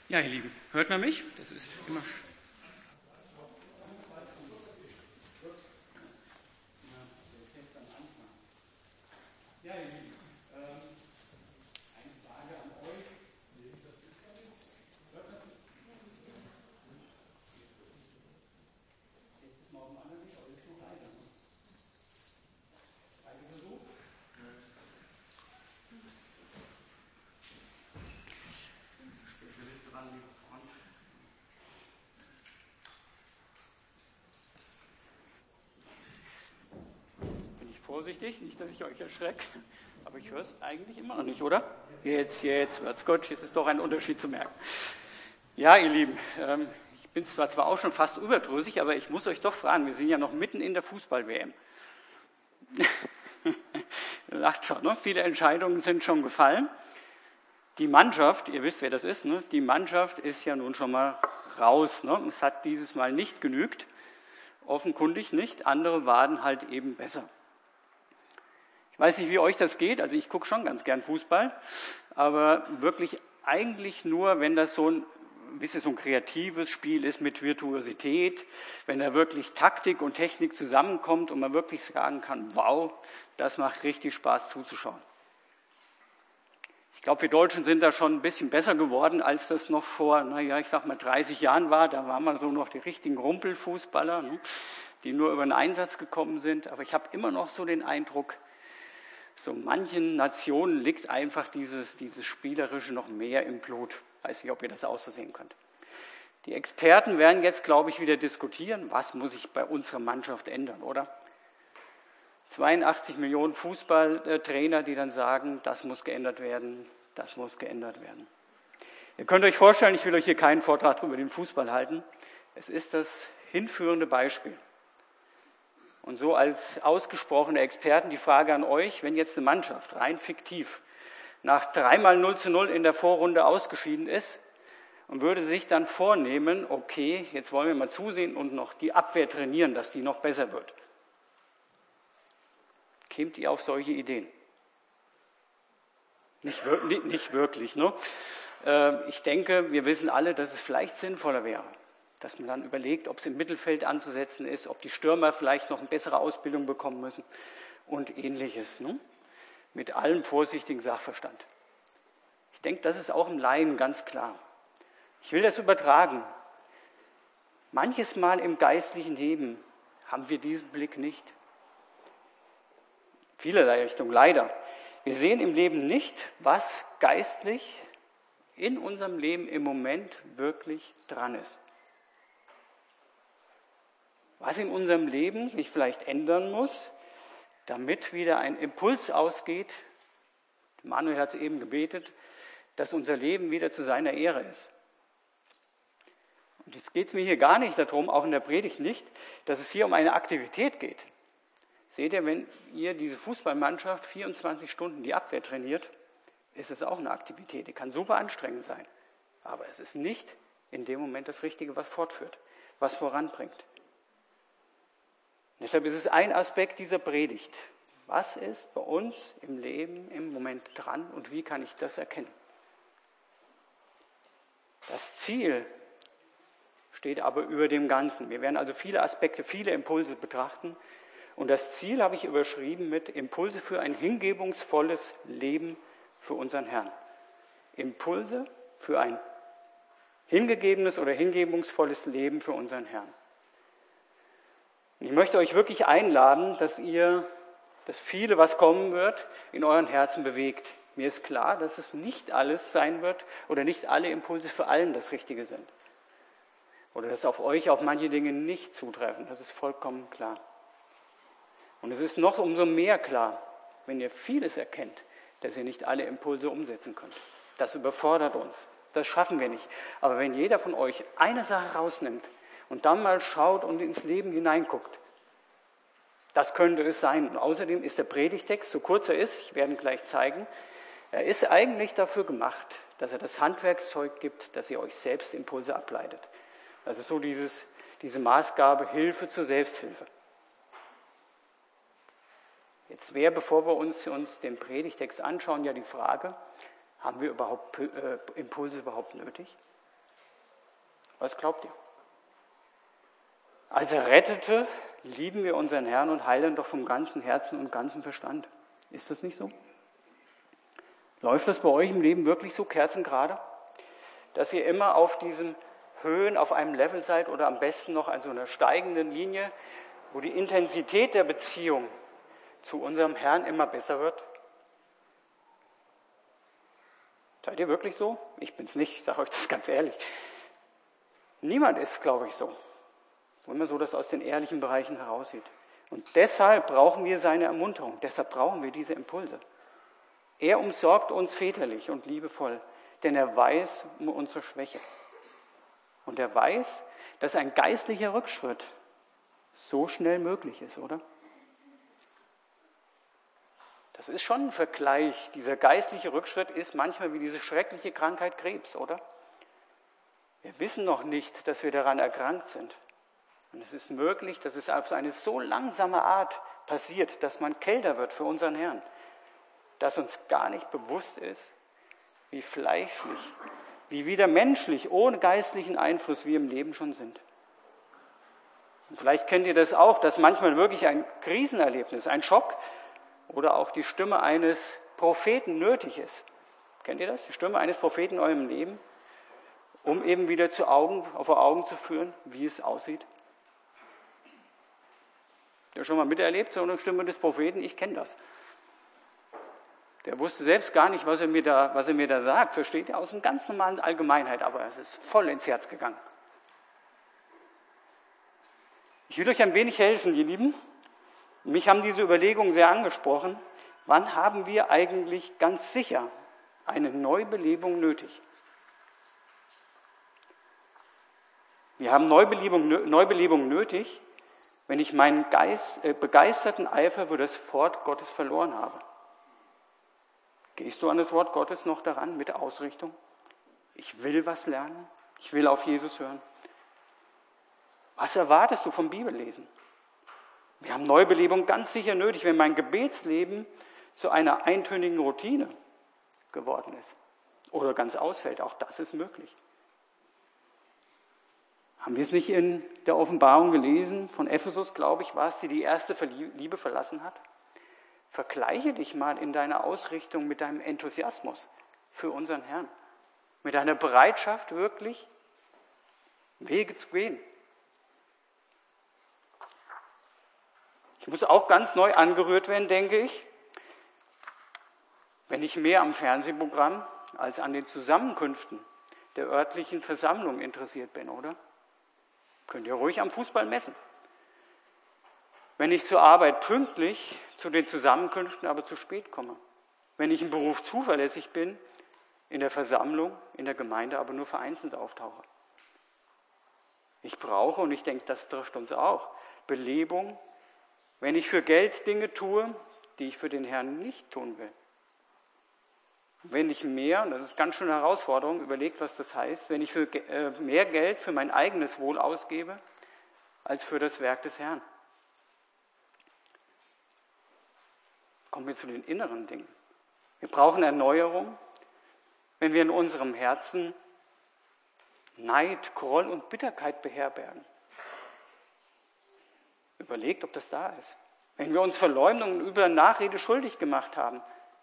Ja, ihr Lieben, hört man mich? Das ist immer Ja, ihr Lieben, eine Frage an euch. Jetzt ist mal auf dem anderen Weg, aber jetzt noch weiter. Weiter Versuch. Spezialist ran, lieber Freund. Bin ich vorsichtig, nicht, dass ich euch erschrecke. Aber ich höre es eigentlich immer noch nicht, oder? Jetzt wird's gut. Jetzt ist doch ein Unterschied zu merken. Ja, ihr Lieben, ich bin zwar auch schon fast überdrüssig, aber ich muss euch doch fragen, wir sind ja noch mitten in der Fußball-WM. Ihr lacht schon, ne? Viele Entscheidungen sind schon gefallen. Die Mannschaft, ihr wisst, wer das ist, ne? Die Mannschaft ist ja nun schon mal raus. Ne? Es hat dieses Mal nicht genügt, offenkundig nicht. Andere waren halt eben besser. Ich weiß nicht, wie euch das geht, also ich gucke schon ganz gern Fußball, aber wirklich eigentlich nur, wenn das so ein bisschen so ein kreatives Spiel ist mit Virtuosität, wenn da wirklich Taktik und Technik zusammenkommt und man wirklich sagen kann, wow, das macht richtig Spaß zuzuschauen. Ich glaube, wir Deutschen sind da schon ein bisschen besser geworden, als das noch vor, 30 Jahren war. Da waren wir so noch die richtigen Rumpelfußballer, ne, die nur über den Einsatz gekommen sind. Aber ich habe immer noch so den Eindruck, so manchen Nationen liegt einfach dieses Spielerische noch mehr im Blut. Ich weiß nicht, ob ihr das auch so sehen könnt. Die Experten werden jetzt, glaube ich, wieder diskutieren, was muss sich bei unserer Mannschaft ändern, oder? 82 Millionen Fußballtrainer, die dann sagen, das muss geändert werden, das muss geändert werden. Ihr könnt euch vorstellen, ich will euch hier keinen Vortrag über den Fußball halten. Es ist das hinführende Beispiel. Und so als ausgesprochene Experten die Frage an euch, wenn jetzt eine Mannschaft rein fiktiv nach 3-mal 0:0 in der Vorrunde ausgeschieden ist und würde sich dann vornehmen, okay, jetzt wollen wir mal zusehen und noch die Abwehr trainieren, dass die noch besser wird. Kämt ihr auf solche Ideen? Nicht wirklich, ne? Ich denke, wir wissen alle, dass es vielleicht sinnvoller wäre, dass man dann überlegt, ob es im Mittelfeld anzusetzen ist, ob die Stürmer vielleicht noch eine bessere Ausbildung bekommen müssen und Ähnliches, ne? Mit allem vorsichtigen Sachverstand. Ich denke, das ist auch im Laien ganz klar. Ich will das übertragen. Manches Mal im geistlichen Leben haben wir diesen Blick nicht. Vielerlei Richtung, leider. Wir sehen im Leben nicht, was geistlich in unserem Leben im Moment wirklich dran ist. Was in unserem Leben sich vielleicht ändern muss, damit wieder ein Impuls ausgeht, Manuel hat es eben gebetet, dass unser Leben wieder zu seiner Ehre ist. Und jetzt geht es mir hier gar nicht darum, auch in der Predigt nicht, dass es hier um eine Aktivität geht. Seht ihr, wenn ihr diese Fußballmannschaft 24 Stunden die Abwehr trainiert, ist es auch eine Aktivität. Die kann super anstrengend sein. Aber es ist nicht in dem Moment das Richtige, was fortführt, was voranbringt. Deshalb ist es ein Aspekt dieser Predigt. Was ist bei uns im Leben im Moment dran und wie kann ich das erkennen? Das Ziel steht aber über dem Ganzen. Wir werden also viele Aspekte, viele Impulse betrachten. Und das Ziel habe ich überschrieben mit Impulse für ein hingebungsvolles Leben für unseren Herrn. Impulse für ein hingegebenes oder hingebungsvolles Leben für unseren Herrn. Ich möchte euch wirklich einladen, dass viele, was kommen wird, in euren Herzen bewegt. Mir ist klar, dass es nicht alles sein wird oder nicht alle Impulse für allen das Richtige sind. Oder dass auf euch auch manche Dinge nicht zutreffen. Das ist vollkommen klar. Und es ist noch umso mehr klar, wenn ihr vieles erkennt, dass ihr nicht alle Impulse umsetzen könnt. Das überfordert uns. Das schaffen wir nicht. Aber wenn jeder von euch eine Sache rausnimmt und dann mal schaut und ins Leben hineinguckt, das könnte es sein. Und außerdem ist der Predigtext, so kurz er ist, ich werde ihn gleich zeigen, er ist eigentlich dafür gemacht, dass er das Handwerkszeug gibt, dass ihr euch selbst Impulse ableitet. Das ist so diese Maßgabe Hilfe zur Selbsthilfe. Jetzt wäre, bevor wir uns den Predigtext anschauen, ja die Frage, haben wir Impulse überhaupt nötig? Was glaubt ihr? Als Errettete lieben wir unseren Herrn und heilen doch vom ganzen Herzen und ganzen Verstand. Ist das nicht so? Läuft das bei euch im Leben wirklich so kerzengerade, dass ihr immer auf diesen Höhen auf einem Level seid oder am besten noch an so einer steigenden Linie, wo die Intensität der Beziehung zu unserem Herrn immer besser wird? Seid ihr wirklich so? Ich bin's nicht, ich sage euch das ganz ehrlich. Niemand ist, glaube ich, so. So immer so, dass aus den ehrlichen Bereichen heraussieht. Und deshalb brauchen wir seine Ermunterung, deshalb brauchen wir diese Impulse. Er umsorgt uns väterlich und liebevoll, denn er weiß um unsere Schwäche. Und er weiß, dass ein geistlicher Rückschritt so schnell möglich ist, oder? Das ist schon ein Vergleich. Dieser geistliche Rückschritt ist manchmal wie diese schreckliche Krankheit Krebs, oder? Wir wissen noch nicht, dass wir daran erkrankt sind. Und es ist möglich, dass es auf eine so langsame Art passiert, dass man kälter wird für unseren Herrn, dass uns gar nicht bewusst ist, wie fleischlich, wie wieder menschlich, ohne geistlichen Einfluss wir im Leben schon sind. Und vielleicht kennt ihr das auch, dass manchmal wirklich ein Krisenerlebnis, ein Schock oder auch die Stimme eines Propheten nötig ist. Kennt ihr das? Die Stimme eines Propheten in eurem Leben, um eben wieder vor Augen zu führen, wie es aussieht. Habt ihr schon mal miterlebt, so eine Stimme des Propheten? Ich kenne das. Der wusste selbst gar nicht, was er mir da sagt, versteht ihr? Aus einer ganz normalen Allgemeinheit, aber es ist voll ins Herz gegangen. Ich will euch ein wenig helfen, ihr Lieben. Mich haben diese Überlegungen sehr angesprochen. Wann haben wir eigentlich ganz sicher eine Neubelebung nötig? Wir haben Neubelebung nötig, wenn ich meinen begeisterten Eifer für das Wort Gottes verloren habe. Gehst du an das Wort Gottes noch daran mit Ausrichtung? Ich will was lernen. Ich will auf Jesus hören. Was erwartest du vom Bibellesen? Wir haben Neubelebung ganz sicher nötig, wenn mein Gebetsleben zu einer eintönigen Routine geworden ist oder ganz ausfällt. Auch das ist möglich. Haben wir es nicht in der Offenbarung gelesen, von Ephesus, glaube ich, war es, die erste Liebe verlassen hat? Vergleiche dich mal in deiner Ausrichtung mit deinem Enthusiasmus für unseren Herrn. Mit deiner Bereitschaft, wirklich Wege zu gehen. Ich muss auch ganz neu angerührt werden, denke ich, wenn ich mehr am Fernsehprogramm als an den Zusammenkünften der örtlichen Versammlung interessiert bin, oder? Könnt ihr ruhig am Fußball messen. Wenn ich zur Arbeit pünktlich zu den Zusammenkünften aber zu spät komme. Wenn ich im Beruf zuverlässig bin, in der Versammlung, in der Gemeinde aber nur vereinzelt auftauche. Ich brauche, und ich denke, das trifft uns auch, Belebung, wenn ich für Geld Dinge tue, die ich für den Herrn nicht tun will. Wenn ich mehr, und das ist ganz schön eine Herausforderung, überlegt, was das heißt, wenn ich mehr Geld für mein eigenes Wohl ausgebe, als für das Werk des Herrn. Kommen wir zu den inneren Dingen. Wir brauchen Erneuerung, wenn wir in unserem Herzen Neid, Groll und Bitterkeit beherbergen. Überlegt, ob das da ist. Wenn wir uns Verleumdung und über Nachrede schuldig gemacht haben.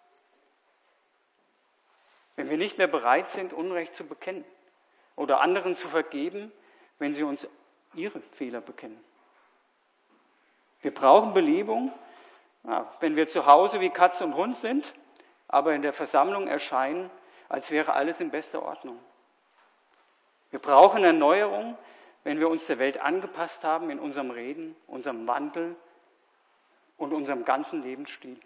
Wenn wir nicht mehr bereit sind, Unrecht zu bekennen oder anderen zu vergeben, wenn sie uns ihre Fehler bekennen. Wir brauchen Belebung, wenn wir zu Hause wie Katze und Hund sind, aber in der Versammlung erscheinen, als wäre alles in bester Ordnung. Wir brauchen Erneuerung, wenn wir uns der Welt angepasst haben in unserem Reden, unserem Wandel und unserem ganzen Lebensstil.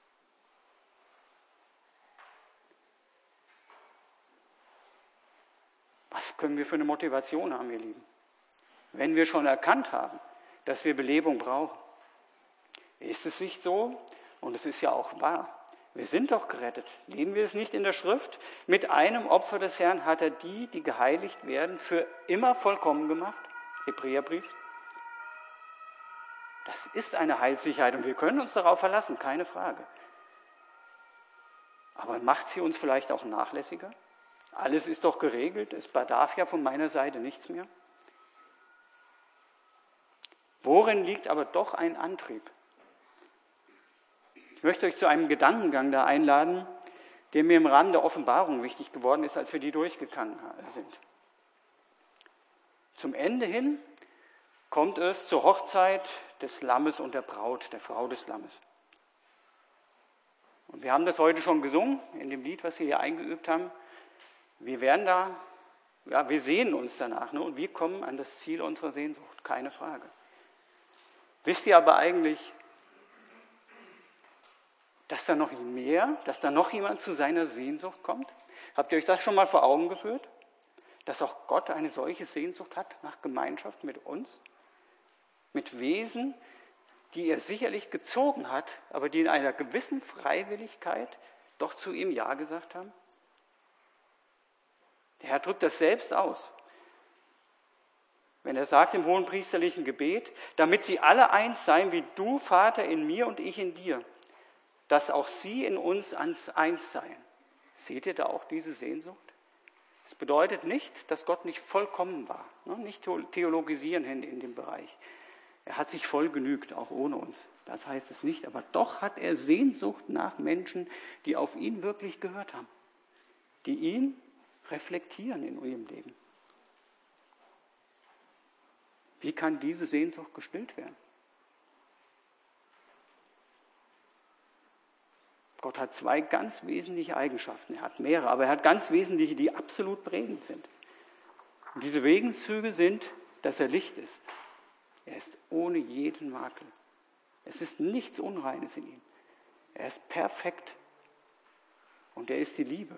Was können wir für eine Motivation haben, ihr Lieben? Wenn wir schon erkannt haben, dass wir Belebung brauchen. Ist es nicht so? Und es ist ja auch wahr. Wir sind doch gerettet. Lesen wir es nicht in der Schrift? Mit einem Opfer des Herrn hat er die geheiligt werden, für immer vollkommen gemacht. Hebräerbrief. Das ist eine Heilssicherheit und wir können uns darauf verlassen, keine Frage. Aber macht sie uns vielleicht auch nachlässiger? Alles ist doch geregelt, es bedarf ja von meiner Seite nichts mehr. Worin liegt aber doch ein Antrieb? Ich möchte euch zu einem Gedankengang da einladen, der mir im Rahmen der Offenbarung wichtig geworden ist, als wir die durchgegangen sind. Zum Ende hin kommt es zur Hochzeit des Lammes und der Braut, der Frau des Lammes. Und wir haben das heute schon gesungen, in dem Lied, was wir hier eingeübt haben. Wir werden wir sehnen uns danach, ne? Und wir kommen an das Ziel unserer Sehnsucht, keine Frage. Wisst ihr aber eigentlich, dass da noch jemand zu seiner Sehnsucht kommt? Habt ihr euch das schon mal vor Augen geführt? Dass auch Gott eine solche Sehnsucht hat nach Gemeinschaft mit uns? Mit Wesen, die er sicherlich gezogen hat, aber die in einer gewissen Freiwilligkeit doch zu ihm Ja gesagt haben? Der Herr drückt das selbst aus, wenn er sagt im hohenpriesterlichen Gebet, damit sie alle eins seien, wie du, Vater, in mir und ich in dir, dass auch sie in uns eins seien. Seht ihr da auch diese Sehnsucht? Es bedeutet nicht, dass Gott nicht vollkommen war, nicht theologisieren in dem Bereich. Er hat sich voll genügt, auch ohne uns. Das heißt es nicht, aber doch hat er Sehnsucht nach Menschen, die auf ihn wirklich gehört haben, die ihn reflektieren in ihrem Leben. Wie kann diese Sehnsucht gestillt werden? Gott hat zwei ganz wesentliche Eigenschaften. Er hat mehrere, aber er hat ganz wesentliche, die absolut prägend sind. Und diese Wesenszüge sind, dass er Licht ist. Er ist ohne jeden Makel. Es ist nichts Unreines in ihm. Er ist perfekt. Und er ist die Liebe.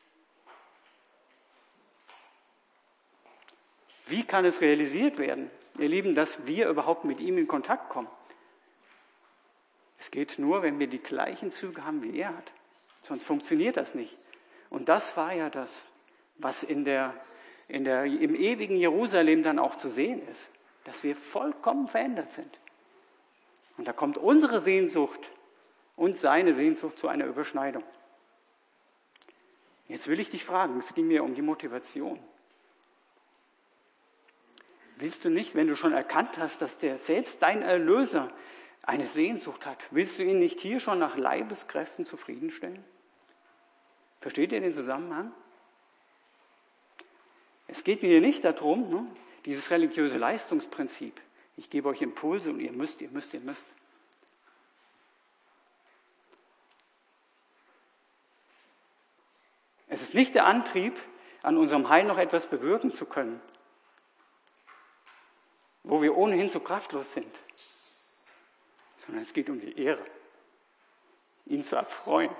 Wie kann es realisiert werden, ihr Lieben, dass wir überhaupt mit ihm in Kontakt kommen? Es geht nur, wenn wir die gleichen Züge haben, wie er hat. Sonst funktioniert das nicht. Und das war ja das, was im ewigen Jerusalem dann auch zu sehen ist. Dass wir vollkommen verändert sind. Und da kommt unsere Sehnsucht und seine Sehnsucht zu einer Überschneidung. Jetzt will ich dich fragen, es ging mir um die Motivation. Willst du nicht, wenn du schon erkannt hast, dass selbst dein Erlöser eine Sehnsucht hat, willst du ihn nicht hier schon nach Leibeskräften zufriedenstellen? Versteht ihr den Zusammenhang? Es geht mir hier nicht darum, dieses religiöse Leistungsprinzip. Ich gebe euch Impulse und ihr müsst. Es ist nicht der Antrieb, an unserem Heil noch etwas bewirken zu können, wo wir ohnehin so kraftlos sind, sondern es geht um die Ehre, ihn zu erfreuen.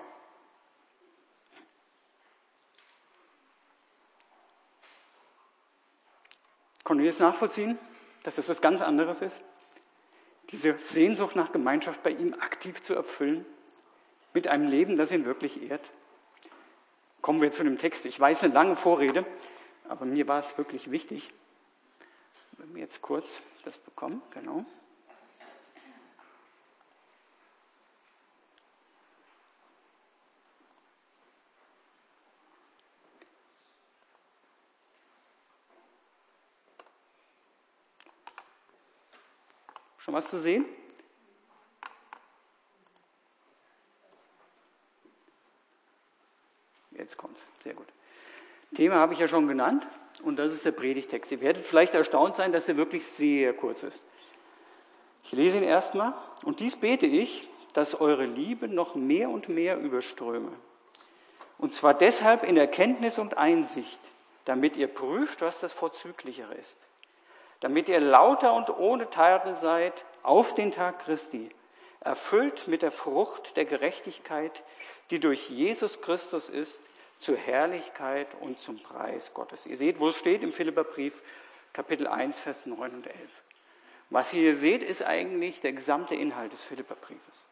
Konnten wir jetzt nachvollziehen, dass das was ganz anderes ist? Diese Sehnsucht nach Gemeinschaft bei ihm aktiv zu erfüllen, mit einem Leben, das ihn wirklich ehrt. Kommen wir zu dem Text. Ich weiß, eine lange Vorrede, aber mir war es wirklich wichtig. Wenn wir jetzt kurz das bekommen, genau. Schon was zu sehen? Jetzt kommt's. Sehr gut. Thema habe ich ja schon genannt und das ist der Predigtext. Ihr werdet vielleicht erstaunt sein, dass er wirklich sehr kurz ist. Ich lese ihn erstmal. Und dies bete ich, dass eure Liebe noch mehr und mehr überströme. Und zwar deshalb in Erkenntnis und Einsicht, damit ihr prüft, was das Vorzüglichere ist. Damit ihr lauter und ohne Tadel seid auf den Tag Christi, erfüllt mit der Frucht der Gerechtigkeit, die durch Jesus Christus ist, zur Herrlichkeit und zum Preis Gottes. Ihr seht, wo es steht im Philipperbrief, Kapitel 1, Vers 9 und 11. Was ihr hier seht, ist eigentlich der gesamte Inhalt des Philipperbriefes.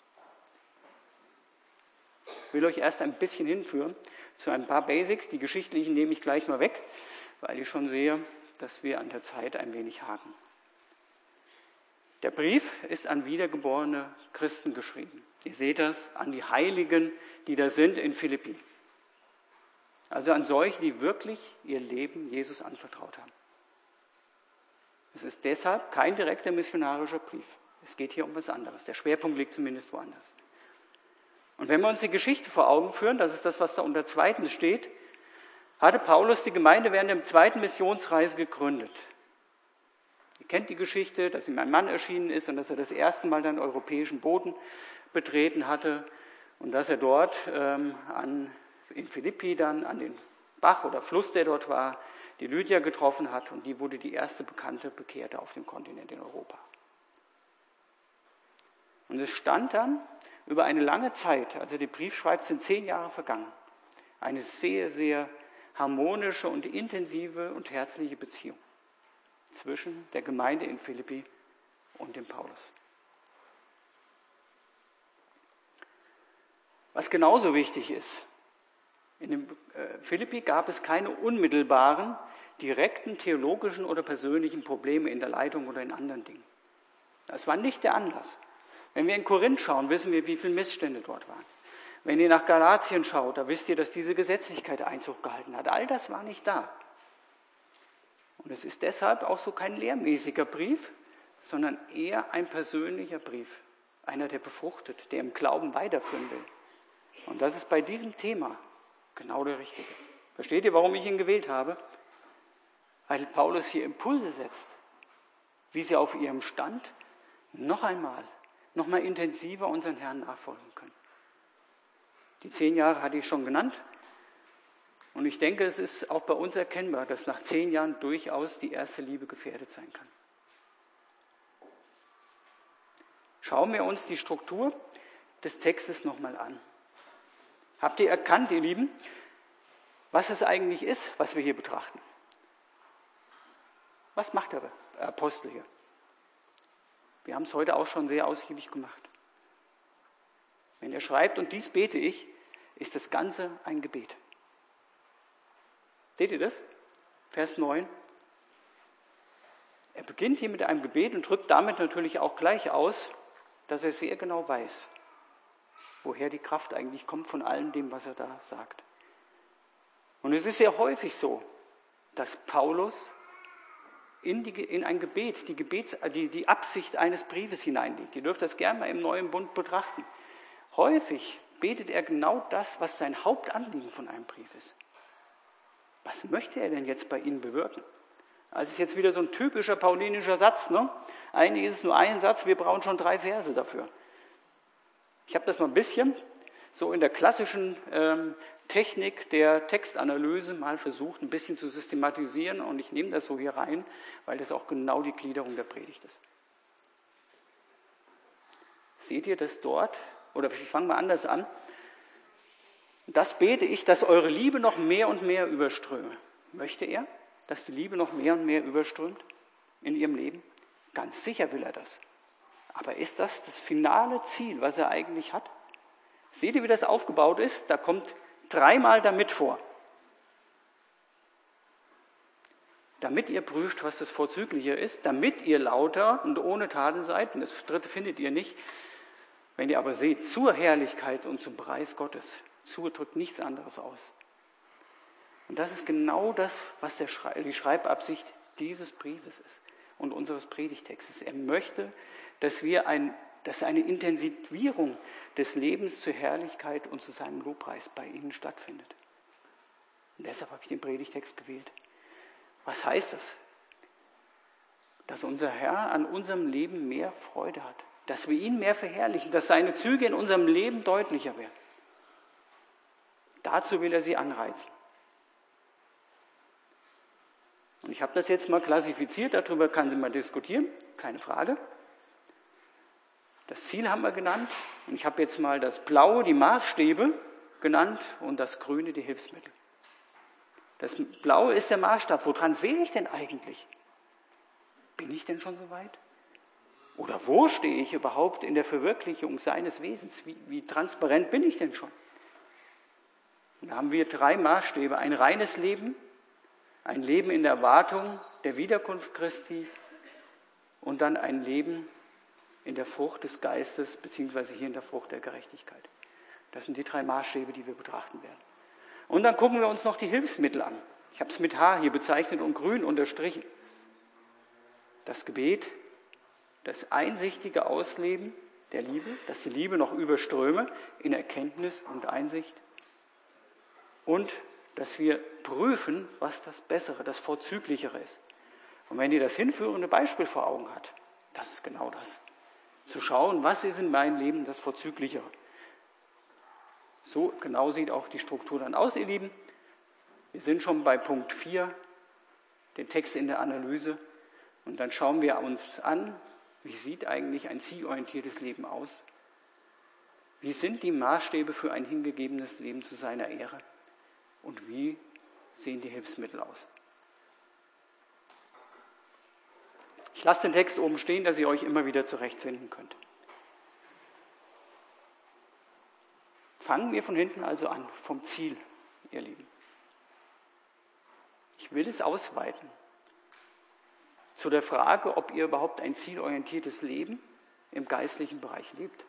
Ich will euch erst ein bisschen hinführen zu ein paar Basics. Die geschichtlichen nehme ich gleich mal weg, weil ich schon sehe, dass wir an der Zeit ein wenig haken. Der Brief ist an wiedergeborene Christen geschrieben. Ihr seht das an die Heiligen, die da sind in Philippi. Also an solche, die wirklich ihr Leben Jesus anvertraut haben. Es ist deshalb kein direkter missionarischer Brief. Es geht hier um was anderes. Der Schwerpunkt liegt zumindest woanders. Und wenn wir uns die Geschichte vor Augen führen, das ist das, was da unter zweitens steht, hatte Paulus die Gemeinde während der zweiten Missionsreise gegründet. Ihr kennt die Geschichte, dass ihm ein Mann erschienen ist und dass er das erste Mal dann europäischen Boden betreten hatte und dass er dort in Philippi dann an den Bach oder Fluss, der dort war, die Lydia getroffen hat und die wurde die erste bekannte Bekehrte auf dem Kontinent in Europa. Und es stand dann über eine lange Zeit, als er den Brief schreibt, sind 10 Jahre vergangen, eine sehr, sehr harmonische und intensive und herzliche Beziehung zwischen der Gemeinde in Philippi und dem Paulus. Was genauso wichtig ist, in dem Philippi gab es keine unmittelbaren, direkten theologischen oder persönlichen Probleme in der Leitung oder in anderen Dingen. Das war nicht der Anlass. Wenn wir in Korinth schauen, wissen wir, wie viele Missstände dort waren. Wenn ihr nach Galatien schaut, da wisst ihr, dass diese Gesetzlichkeit Einzug gehalten hat. All das war nicht da. Und es ist deshalb auch so kein lehrmäßiger Brief, sondern eher ein persönlicher Brief. Einer, der befruchtet, der im Glauben weiterführen will. Und das ist bei diesem Thema genau der Richtige. Versteht ihr, warum ich ihn gewählt habe? Weil Paulus hier Impulse setzt, wie sie auf ihrem Stand noch mal intensiver unseren Herrn nachfolgen können. Die 10 Jahre hatte ich schon genannt. Und ich denke, es ist auch bei uns erkennbar, dass nach 10 Jahren durchaus die erste Liebe gefährdet sein kann. Schauen wir uns die Struktur des Textes nochmal an. Habt ihr erkannt, ihr Lieben, was es eigentlich ist, was wir hier betrachten? Was macht der Apostel hier? Wir haben es heute auch schon sehr ausgiebig gemacht. Wenn er schreibt, und dies bete ich, ist das Ganze ein Gebet. Seht ihr das? Vers 9. Er beginnt hier mit einem Gebet und drückt damit natürlich auch gleich aus, dass er sehr genau weiß, woher die Kraft eigentlich kommt von allem dem, was er da sagt. Und es ist sehr häufig so, dass Paulus in ein Gebet die Absicht eines Briefes hineinlegt. Ihr dürft das gerne mal im Neuen Bund betrachten. Häufig betet er genau das, was sein Hauptanliegen von einem Brief ist. Was möchte er denn jetzt bei Ihnen bewirken? Das ist jetzt wieder so ein typischer paulinischer Satz. Ne? Eigentlich ist es nur ein Satz, wir brauchen schon 3 Verse dafür. Ich habe das mal ein bisschen so in der klassischen Technik der Textanalyse mal versucht, ein bisschen zu systematisieren und ich nehme das so hier rein, weil das auch genau die Gliederung der Predigt ist. Seht ihr das dort? Oder ich fange mal anders an. Das bete ich, dass eure Liebe noch mehr und mehr überströme. Möchte er, dass die Liebe noch mehr und mehr überströmt in ihrem Leben? Ganz sicher will er das. Aber ist das das finale Ziel, was er eigentlich hat? Seht ihr, wie das aufgebaut ist? Da kommt 3-mal damit vor. Damit ihr prüft, was das Vorzügliche ist, damit ihr lauter und ohne Tadel seid, und das 3. findet ihr nicht, wenn ihr aber seht, zur Herrlichkeit und zum Preis Gottes, drückt nichts anderes aus. Und das ist genau das, was die Schreibabsicht dieses Briefes ist und unseres Predigtextes. Er möchte, dass eine Intensivierung des Lebens zur Herrlichkeit und zu seinem Lobpreis bei ihnen stattfindet. Und deshalb habe ich den Predigtext gewählt. Was heißt das? Dass unser Herr an unserem Leben mehr Freude hat, dass wir ihn mehr verherrlichen, dass seine Züge in unserem Leben deutlicher werden. Dazu will er sie anreizen. Und ich habe das jetzt mal klassifiziert, darüber kann sie mal diskutieren, keine Frage. Das Ziel haben wir genannt und ich habe jetzt mal das Blaue die Maßstäbe genannt und das Grüne die Hilfsmittel. Das Blaue ist der Maßstab. Woran sehe ich denn eigentlich? Bin ich denn schon so weit? Oder wo stehe ich überhaupt in der Verwirklichung seines Wesens? Wie transparent bin ich denn schon? Und da haben wir 3 Maßstäbe. Ein reines Leben, ein Leben in der Erwartung der Wiederkunft Christi und dann ein Leben in der Frucht des Geistes, beziehungsweise hier in der Frucht der Gerechtigkeit. Das sind die 3 Maßstäbe, die wir betrachten werden. Und dann gucken wir uns noch die Hilfsmittel an. Ich habe es mit H hier bezeichnet und grün unterstrichen. Das Gebet, das einsichtige Ausleben der Liebe, dass die Liebe noch überströme in Erkenntnis und Einsicht. Und dass wir prüfen, was das Bessere, das Vorzüglichere ist. Und wenn ihr das hinführende Beispiel vor Augen habt, das ist genau das. Zu schauen, was ist in meinem Leben das Vorzüglichere. So genau sieht auch die Struktur dann aus, ihr Lieben. Wir sind schon bei Punkt 4, den Text in der Analyse. Und dann schauen wir uns an, wie sieht eigentlich ein zielorientiertes Leben aus? Wie sind die Maßstäbe für ein hingegebenes Leben zu seiner Ehre? Und wie sehen die Hilfsmittel aus? Ich lasse den Text oben stehen, dass ihr euch immer wieder zurechtfinden könnt. Fangen wir von hinten also an, vom Ziel, ihr Lieben. Ich will es ausweiten zu der Frage, ob ihr überhaupt ein zielorientiertes Leben im geistlichen Bereich lebt.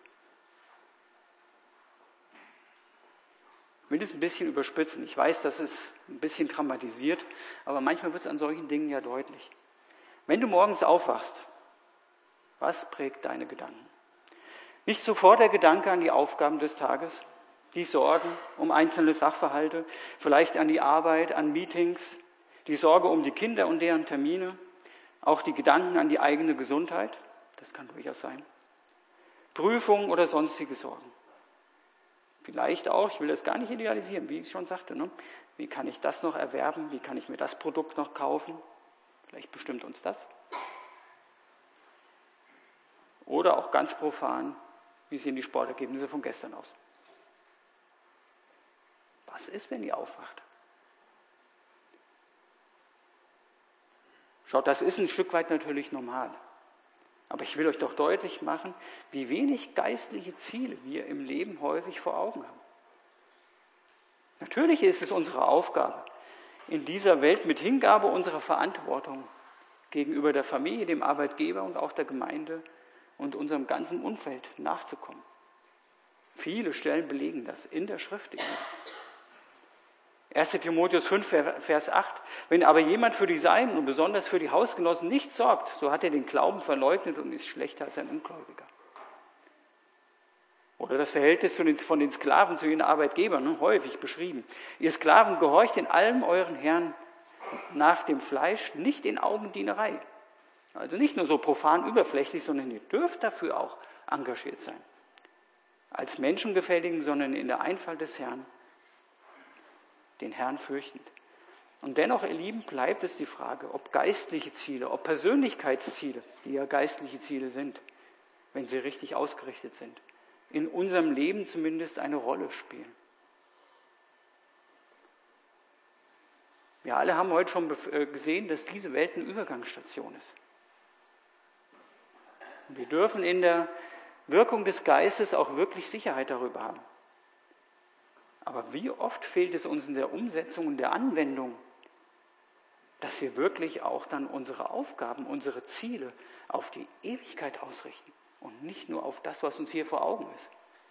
Ich will es ein bisschen überspitzen. Ich weiß, das ist ein bisschen dramatisiert, aber manchmal wird es an solchen Dingen ja deutlich. Wenn du morgens aufwachst, was prägt deine Gedanken? Nicht sofort der Gedanke an die Aufgaben des Tages, die Sorgen um einzelne Sachverhalte, vielleicht an die Arbeit, an Meetings, die Sorge um die Kinder und deren Termine, auch die Gedanken an die eigene Gesundheit, das kann durchaus sein, Prüfungen oder sonstige Sorgen. Vielleicht auch, ich will das gar nicht idealisieren, wie ich schon sagte, ne? Wie kann ich das noch erwerben, wie kann ich mir das Produkt noch kaufen, vielleicht bestimmt uns das. Oder auch ganz profan, wie sehen die Sportergebnisse von gestern aus. Was ist, wenn ihr aufwacht? Schaut, das ist ein Stück weit natürlich normal. Aber ich will euch doch deutlich machen, wie wenig geistliche Ziele wir im Leben häufig vor Augen haben. Natürlich ist es unsere Aufgabe, in dieser Welt mit Hingabe unserer Verantwortung gegenüber der Familie, dem Arbeitgeber und auch der Gemeinde und unserem ganzen Umfeld nachzukommen. Viele Stellen belegen das in der Schrift. 1. Timotheus 5, Vers 8. Wenn aber jemand für die Seinen und besonders für die Hausgenossen nicht sorgt, so hat er den Glauben verleugnet und ist schlechter als ein Ungläubiger. Oder das Verhältnis von den Sklaven zu ihren Arbeitgebern, häufig beschrieben. Ihr Sklaven, gehorcht in allem euren Herrn nach dem Fleisch, nicht in Augendienerei. Also nicht nur so profan überflächlich, sondern ihr dürft dafür auch engagiert sein. Als Menschengefälligen, sondern in der Einfalt des Herrn, den Herrn fürchtend. Und dennoch, ihr Lieben, bleibt es die Frage, ob geistliche Ziele, ob Persönlichkeitsziele, die ja geistliche Ziele sind, wenn sie richtig ausgerichtet sind, in unserem Leben zumindest eine Rolle spielen. Wir alle haben heute schon gesehen, dass diese Welt eine Übergangsstation ist. Und wir dürfen in der Wirkung des Geistes auch wirklich Sicherheit darüber haben. Aber wie oft fehlt es uns in der Umsetzung und der Anwendung, dass wir wirklich auch dann unsere Aufgaben, unsere Ziele auf die Ewigkeit ausrichten und nicht nur auf das, was uns hier vor Augen ist.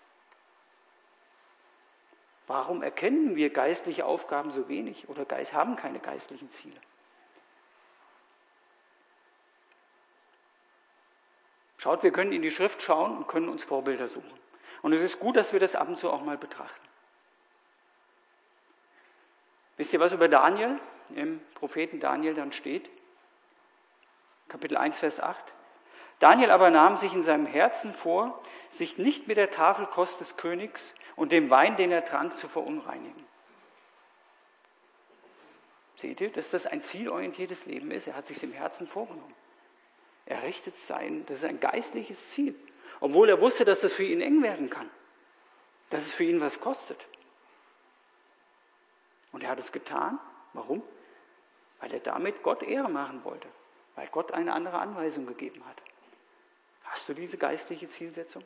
Warum erkennen wir geistliche Aufgaben so wenig oder haben keine geistlichen Ziele? Schaut, wir können in die Schrift schauen und können uns Vorbilder suchen. Und es ist gut, dass wir das ab und zu auch mal betrachten. Wisst ihr, was über Daniel im Propheten Daniel dann steht? Kapitel 1, Vers 8. Daniel aber nahm sich in seinem Herzen vor, sich nicht mit der Tafelkost des Königs und dem Wein, den er trank, zu verunreinigen. Seht ihr, dass das ein zielorientiertes Leben ist? Er hat sich im Herzen vorgenommen. Er richtet das ist ein geistliches Ziel. Obwohl er wusste, dass das für ihn eng werden kann. Dass es für ihn was kostet. Und er hat es getan. Warum? Weil er damit Gott Ehre machen wollte. Weil Gott eine andere Anweisung gegeben hat. Hast du diese geistliche Zielsetzung?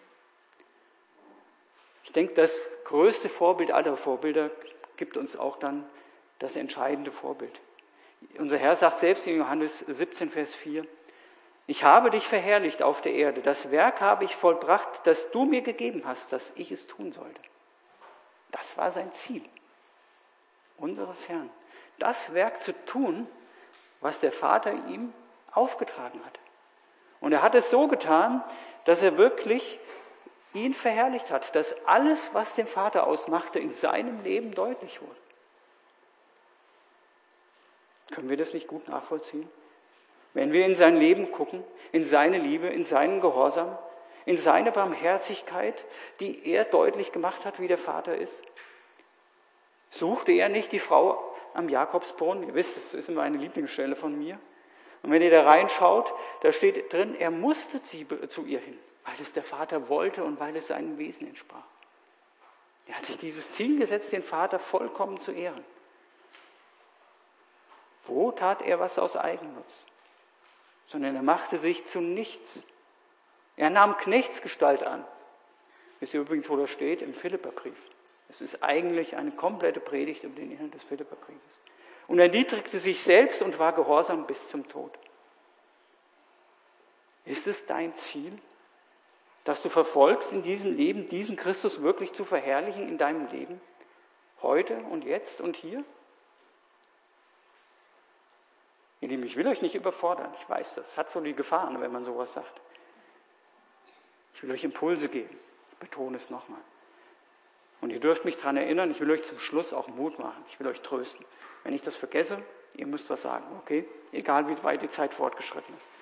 Ich denke, das größte Vorbild aller Vorbilder gibt uns auch dann das entscheidende Vorbild. Unser Herr sagt selbst in Johannes 17, Vers 4, ich habe dich verherrlicht auf der Erde, das Werk habe ich vollbracht, das du mir gegeben hast, dass ich es tun sollte. Das war sein Ziel. unseres Herrn, das Werk zu tun, was der Vater ihm aufgetragen hat. Und er hat es so getan, dass er wirklich ihn verherrlicht hat, dass alles, was den Vater ausmachte, in seinem Leben deutlich wurde. Können wir das nicht gut nachvollziehen? Wenn wir in sein Leben gucken, in seine Liebe, in seinen Gehorsam, in seine Barmherzigkeit, die er deutlich gemacht hat, wie der Vater ist. Suchte er nicht die Frau am Jakobsbrunnen? Ihr wisst, das ist immer eine Lieblingsstelle von mir. Und wenn ihr da reinschaut, da steht drin, er musste zu ihr hin, weil es der Vater wollte und weil es seinem Wesen entsprach. Er hat sich dieses Ziel gesetzt, den Vater vollkommen zu ehren. Wo tat er was aus Eigennutz? Sondern er machte sich zu nichts. Er nahm Knechtsgestalt an. Wisst ihr übrigens, wo das steht? Im Philipperbrief. Es ist eigentlich eine komplette Predigt über den Inhalt des Philipperbriefes. Und er erniedrigte sich selbst und war gehorsam bis zum Tod. Ist es dein Ziel, dass du verfolgst in diesem Leben, diesen Christus wirklich zu verherrlichen in deinem Leben? Heute und jetzt und hier? Ihr Lieben, ich will euch nicht überfordern. Ich weiß, das hat so die Gefahren, wenn man sowas sagt. Ich will euch Impulse geben. Ich betone es nochmal. Und ihr dürft mich daran erinnern, ich will euch zum Schluss auch Mut machen. Ich will euch trösten. Wenn ich das vergesse, ihr müsst was sagen, okay? Egal wie weit die Zeit fortgeschritten ist.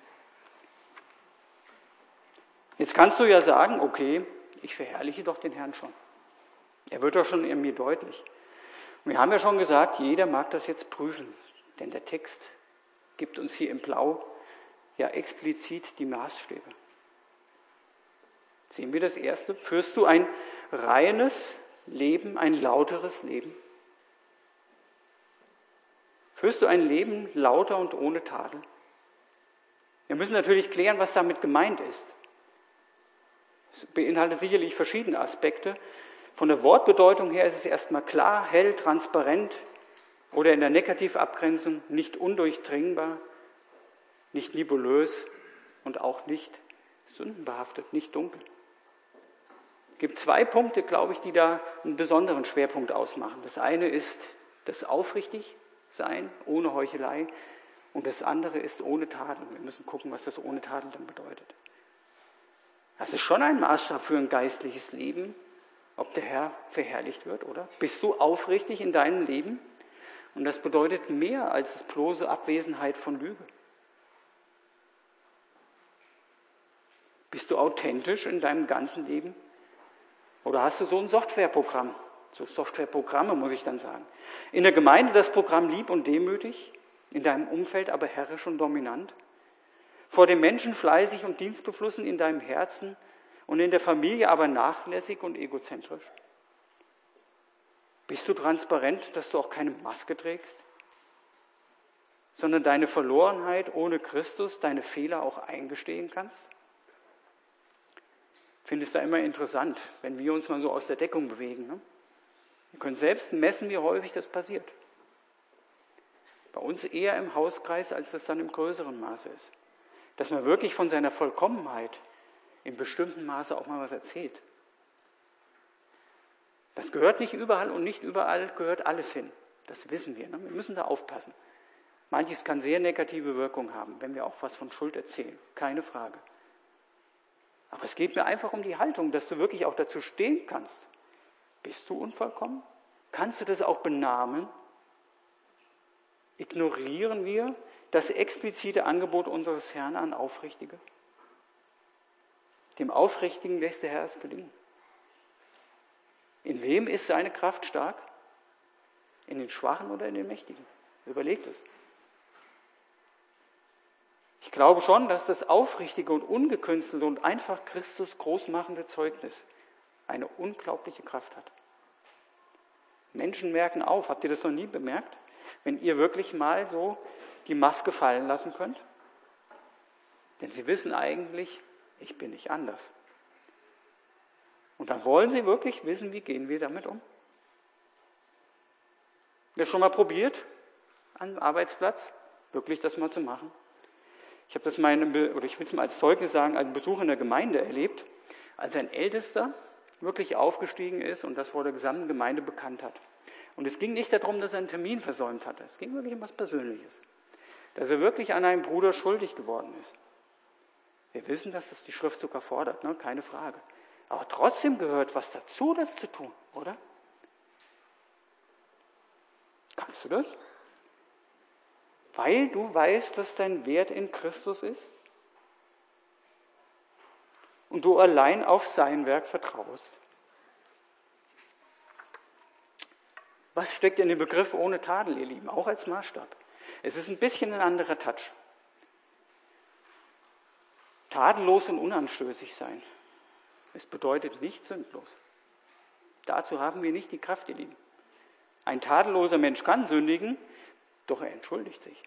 Jetzt kannst du ja sagen, okay, ich verherrliche doch den Herrn schon. Er wird doch schon in mir deutlich. Und wir haben ja schon gesagt, jeder mag das jetzt prüfen. Denn der Text gibt uns hier im Blau ja explizit die Maßstäbe. Sehen wir das Erste. Führst du ein reines Leben, ein lauteres Leben? Führst du ein Leben lauter und ohne Tadel? Wir müssen natürlich klären, was damit gemeint ist. Es beinhaltet sicherlich verschiedene Aspekte. Von der Wortbedeutung her ist es erstmal klar, hell, transparent oder in der Negativabgrenzung nicht undurchdringbar, nicht nebulös und auch nicht sündenbehaftet, nicht dunkel. Es gibt 2 Punkte, glaube ich, die da einen besonderen Schwerpunkt ausmachen. Das eine ist das Aufrichtigsein, ohne Heuchelei. Und das andere ist ohne Tadel. Wir müssen gucken, was das ohne Tadel dann bedeutet. Das ist schon ein Maßstab für ein geistliches Leben, ob der Herr verherrlicht wird, oder? Bist du aufrichtig in deinem Leben? Und das bedeutet mehr als bloße Abwesenheit von Lüge. Bist du authentisch in deinem ganzen Leben? Oder hast du so ein Softwareprogramm? So Softwareprogramme, muss ich dann sagen. In der Gemeinde das Programm lieb und demütig, in deinem Umfeld aber herrisch und dominant. Vor dem Menschen fleißig und dienstbeflissen in deinem Herzen und in der Familie aber nachlässig und egozentrisch. Bist du transparent, dass du auch keine Maske trägst, sondern deine Verlorenheit ohne Christus, deine Fehler auch eingestehen kannst? Ich finde es da immer interessant, wenn wir uns mal so aus der Deckung bewegen. Ne? Wir können selbst messen, wie häufig das passiert. Bei uns eher im Hauskreis, als das dann im größeren Maße ist. Dass man wirklich von seiner Vollkommenheit in bestimmten Maße auch mal was erzählt. Das gehört nicht überall und nicht überall gehört alles hin. Das wissen wir. Ne? Wir müssen da aufpassen. Manches kann sehr negative Wirkung haben, wenn wir auch was von Schuld erzählen. Keine Frage. Aber es geht mir einfach um die Haltung, dass du wirklich auch dazu stehen kannst. Bist du unvollkommen? Kannst du das auch benamen? Ignorieren wir das explizite Angebot unseres Herrn an Aufrichtige? Dem Aufrichtigen lässt der Herr es gelingen. In wem ist seine Kraft stark? In den Schwachen oder in den Mächtigen? Überlegt es. Ich glaube schon, dass das aufrichtige und ungekünstelte und einfach Christus großmachende Zeugnis eine unglaubliche Kraft hat. Menschen merken auf, habt ihr das noch nie bemerkt? Wenn ihr wirklich mal so die Maske fallen lassen könnt? Denn sie wissen eigentlich, ich bin nicht anders. Und dann wollen sie wirklich wissen, wie gehen wir damit um? Ihr schon mal probiert, am Arbeitsplatz, wirklich das mal zu machen? Ich habe das ich will es mal als Zeugnis sagen, einen Besuch in der Gemeinde erlebt, als ein Ältester wirklich aufgestiegen ist und das vor der gesamten Gemeinde bekannt hat. Und es ging nicht darum, dass er einen Termin versäumt hatte. Es ging wirklich um was Persönliches. Dass er wirklich an einem Bruder schuldig geworden ist. Wir wissen, dass das die Schrift sogar fordert, ne? Keine Frage. Aber trotzdem gehört was dazu, das zu tun, oder? Kannst du das? Weil du weißt, dass dein Wert in Christus ist und du allein auf sein Werk vertraust. Was steckt in dem Begriff ohne Tadel, ihr Lieben? Auch als Maßstab. Es ist ein bisschen ein anderer Touch. Tadellos und unanstößig sein. Es bedeutet nicht sündlos. Dazu haben wir nicht die Kraft, ihr Lieben. Ein tadelloser Mensch kann sündigen, doch er entschuldigt sich.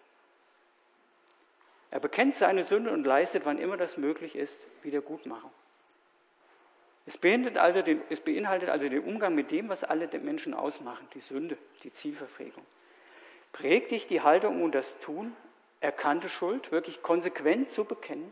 Er bekennt seine Sünde und leistet, wann immer das möglich ist, Wiedergutmachung. Es beinhaltet also den Umgang mit dem, was alle Menschen ausmachen, die Sünde, die Zielverfehlung. Prägt dich die Haltung und das Tun, erkannte Schuld wirklich konsequent zu bekennen,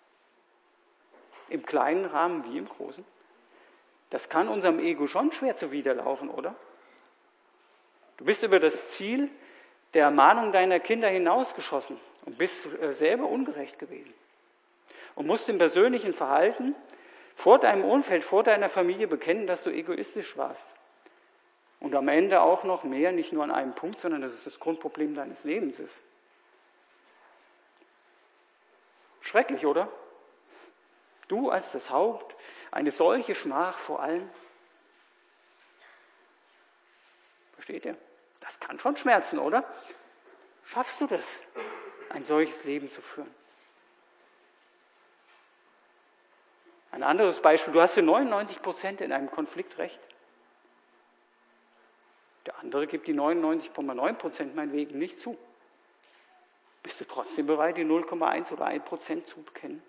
im kleinen Rahmen wie im großen. Das kann unserem Ego schon schwer zuwiderlaufen, oder? Du bist über das Ziel der Ermahnung deiner Kinder hinausgeschossen und bist selber ungerecht gewesen. Und musst im persönlichen Verhalten vor deinem Umfeld, vor deiner Familie bekennen, dass du egoistisch warst. Und am Ende auch noch mehr, nicht nur an einem Punkt, sondern dass es das Grundproblem deines Lebens ist. Schrecklich, oder? Du als das Haupt, eine solche Schmach vor allen. Versteht ihr? Das kann schon schmerzen, oder? Schaffst du das, ein solches Leben zu führen? Ein anderes Beispiel, du hast für 99% in einem Konflikt recht. Der andere gibt die 99,9% meinetwegen nicht zu. Bist du trotzdem bereit, die 0,1 oder 1% zu bekennen?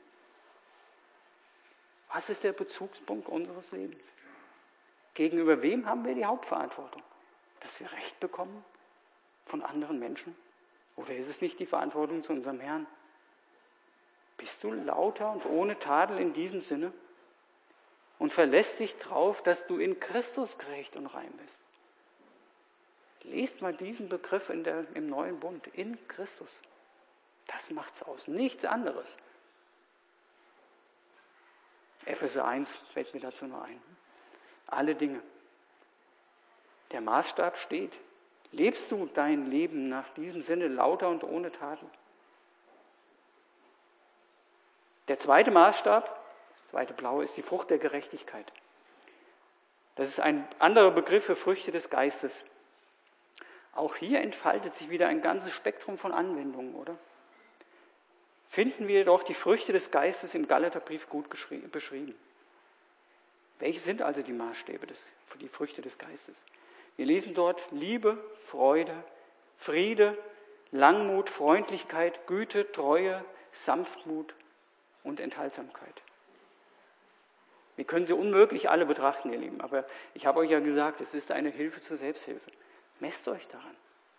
Was ist der Bezugspunkt unseres Lebens? Gegenüber wem haben wir die Hauptverantwortung? Dass wir Recht bekommen von anderen Menschen? Oder ist es nicht die Verantwortung zu unserem Herrn? Bist du lauter und ohne Tadel in diesem Sinne? Und verlässt dich drauf, dass du in Christus gerecht und rein bist? Lest mal diesen Begriff im Neuen Bund, in Christus. Das macht's aus, nichts anderes. Epheser 1 fällt mir dazu nur ein. Alle Dinge. Der Maßstab steht. Lebst du dein Leben nach diesem Sinne lauter und ohne Tadel? Der zweite Maßstab, das zweite Blaue, ist die Frucht der Gerechtigkeit. Das ist ein anderer Begriff für Früchte des Geistes. Auch hier entfaltet sich wieder ein ganzes Spektrum von Anwendungen, oder? Finden wir doch die Früchte des Geistes im Galaterbrief gut beschrieben. Welche sind also die Maßstäbe für die Früchte des Geistes? Wir lesen dort Liebe, Freude, Friede, Langmut, Freundlichkeit, Güte, Treue, Sanftmut und Enthaltsamkeit. Wir können sie unmöglich alle betrachten, ihr Lieben, aber ich habe euch ja gesagt, es ist eine Hilfe zur Selbsthilfe. Messt euch daran.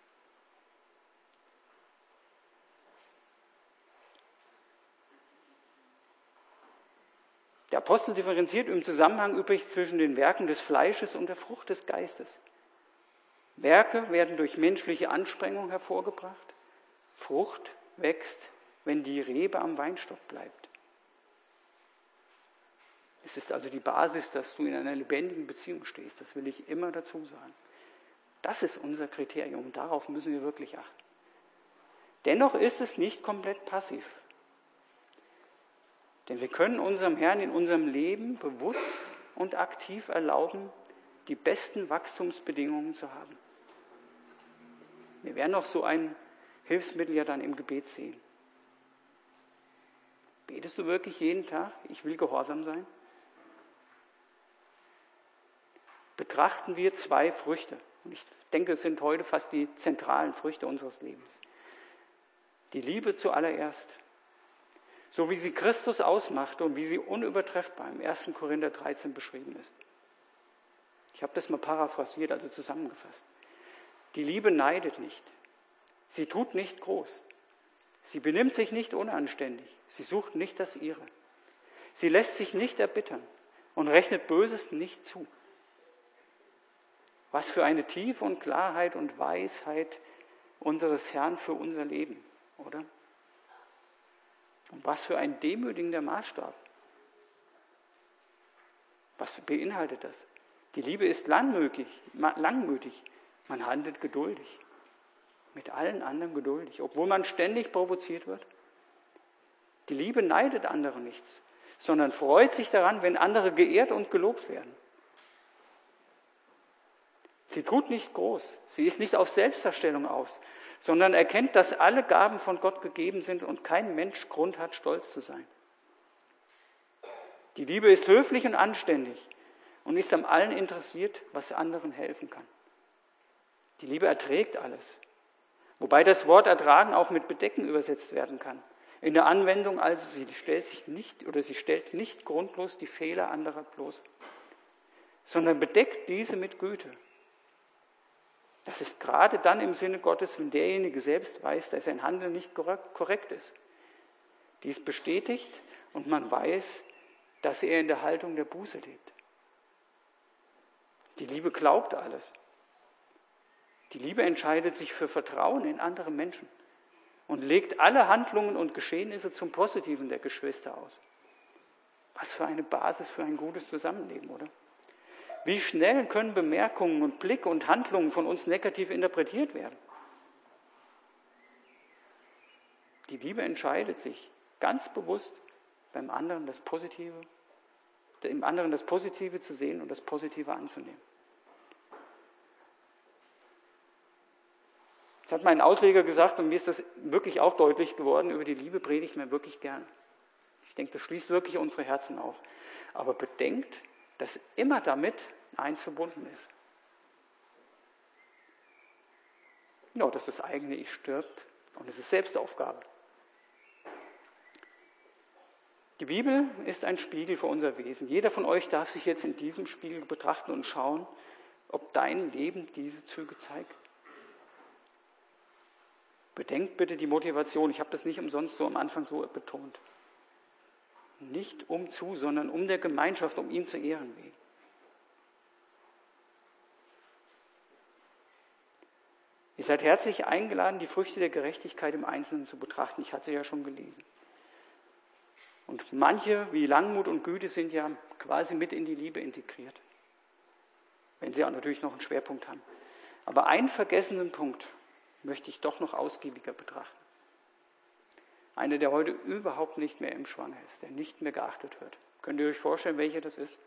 Der Apostel differenziert im Zusammenhang übrigens zwischen den Werken des Fleisches und der Frucht des Geistes. Werke werden durch menschliche Anstrengung hervorgebracht. Frucht wächst, wenn die Rebe am Weinstock bleibt. Es ist also die Basis, dass du in einer lebendigen Beziehung stehst. Das will ich immer dazu sagen. Das ist unser Kriterium und darauf müssen wir wirklich achten. Dennoch ist es nicht komplett passiv. Denn wir können unserem Herrn in unserem Leben bewusst und aktiv erlauben, die besten Wachstumsbedingungen zu haben. Wir werden auch so ein Hilfsmittel ja dann im Gebet sehen. Betest du wirklich jeden Tag? Ich will gehorsam sein. Betrachten wir zwei Früchte. Und ich denke, es sind heute fast die zentralen Früchte unseres Lebens. Die Liebe zuallererst. So wie sie Christus ausmachte und wie sie unübertreffbar im 1. Korinther 13 beschrieben ist. Ich habe das mal paraphrasiert, also zusammengefasst. Die Liebe neidet nicht. Sie tut nicht groß. Sie benimmt sich nicht unanständig. Sie sucht nicht das Ihre. Sie lässt sich nicht erbittern und rechnet Böses nicht zu. Was für eine Tiefe und Klarheit und Weisheit unseres Herrn für unser Leben, oder? Und was für ein demütigender Maßstab. Was beinhaltet das? Die Liebe ist langmütig. Man handelt geduldig. Mit allen anderen geduldig, obwohl man ständig provoziert wird. Die Liebe neidet andere nichts, sondern freut sich daran, wenn andere geehrt und gelobt werden. Sie tut nicht groß, sie ist nicht auf Selbstdarstellung aus, sondern erkennt, dass alle Gaben von Gott gegeben sind und kein Mensch Grund hat, stolz zu sein. Die Liebe ist höflich und anständig und ist am allen interessiert, was anderen helfen kann. Die Liebe erträgt alles, wobei das Wort ertragen auch mit bedecken übersetzt werden kann. In der Anwendung also, sie stellt nicht grundlos die Fehler anderer bloß, sondern bedeckt diese mit Güte. Das ist gerade dann im Sinne Gottes, wenn derjenige selbst weiß, dass sein Handeln nicht korrekt ist. Dies bestätigt und man weiß, dass er in der Haltung der Buße lebt. Die Liebe glaubt alles. Die Liebe entscheidet sich für Vertrauen in andere Menschen und legt alle Handlungen und Geschehnisse zum Positiven der Geschwister aus. Was für eine Basis für ein gutes Zusammenleben, oder? Wie schnell können Bemerkungen und Blicke und Handlungen von uns negativ interpretiert werden? Die Liebe entscheidet sich ganz bewusst, im anderen das Positive zu sehen und das Positive anzunehmen. Das hat mein Ausleger gesagt und mir ist das wirklich auch deutlich geworden, über die Liebe predige ich mir wirklich gern. Ich denke, das schließt wirklich unsere Herzen auf. Aber bedenkt, dass immer damit eins verbunden ist. Ja, dass das eigene Ich stirbt und es ist Selbstaufgabe. Die Bibel ist ein Spiegel für unser Wesen. Jeder von euch darf sich jetzt in diesem Spiegel betrachten und schauen, ob dein Leben diese Züge zeigt. Bedenkt bitte die Motivation. Ich habe das nicht umsonst so am Anfang so betont. Nicht umzu, sondern um der Gemeinschaft, um ihn zu ehren wegen. Ihr seid herzlich eingeladen, die Früchte der Gerechtigkeit im Einzelnen zu betrachten. Ich hatte sie ja schon gelesen. Und manche, wie Langmut und Güte, sind ja quasi mit in die Liebe integriert. Wenn sie auch natürlich noch einen Schwerpunkt haben. Aber einen vergessenen Punkt möchte ich doch noch ausgiebiger betrachten. Einer, der heute überhaupt nicht mehr im Schwang ist, der nicht mehr geachtet wird. Könnt ihr euch vorstellen, welcher das ist?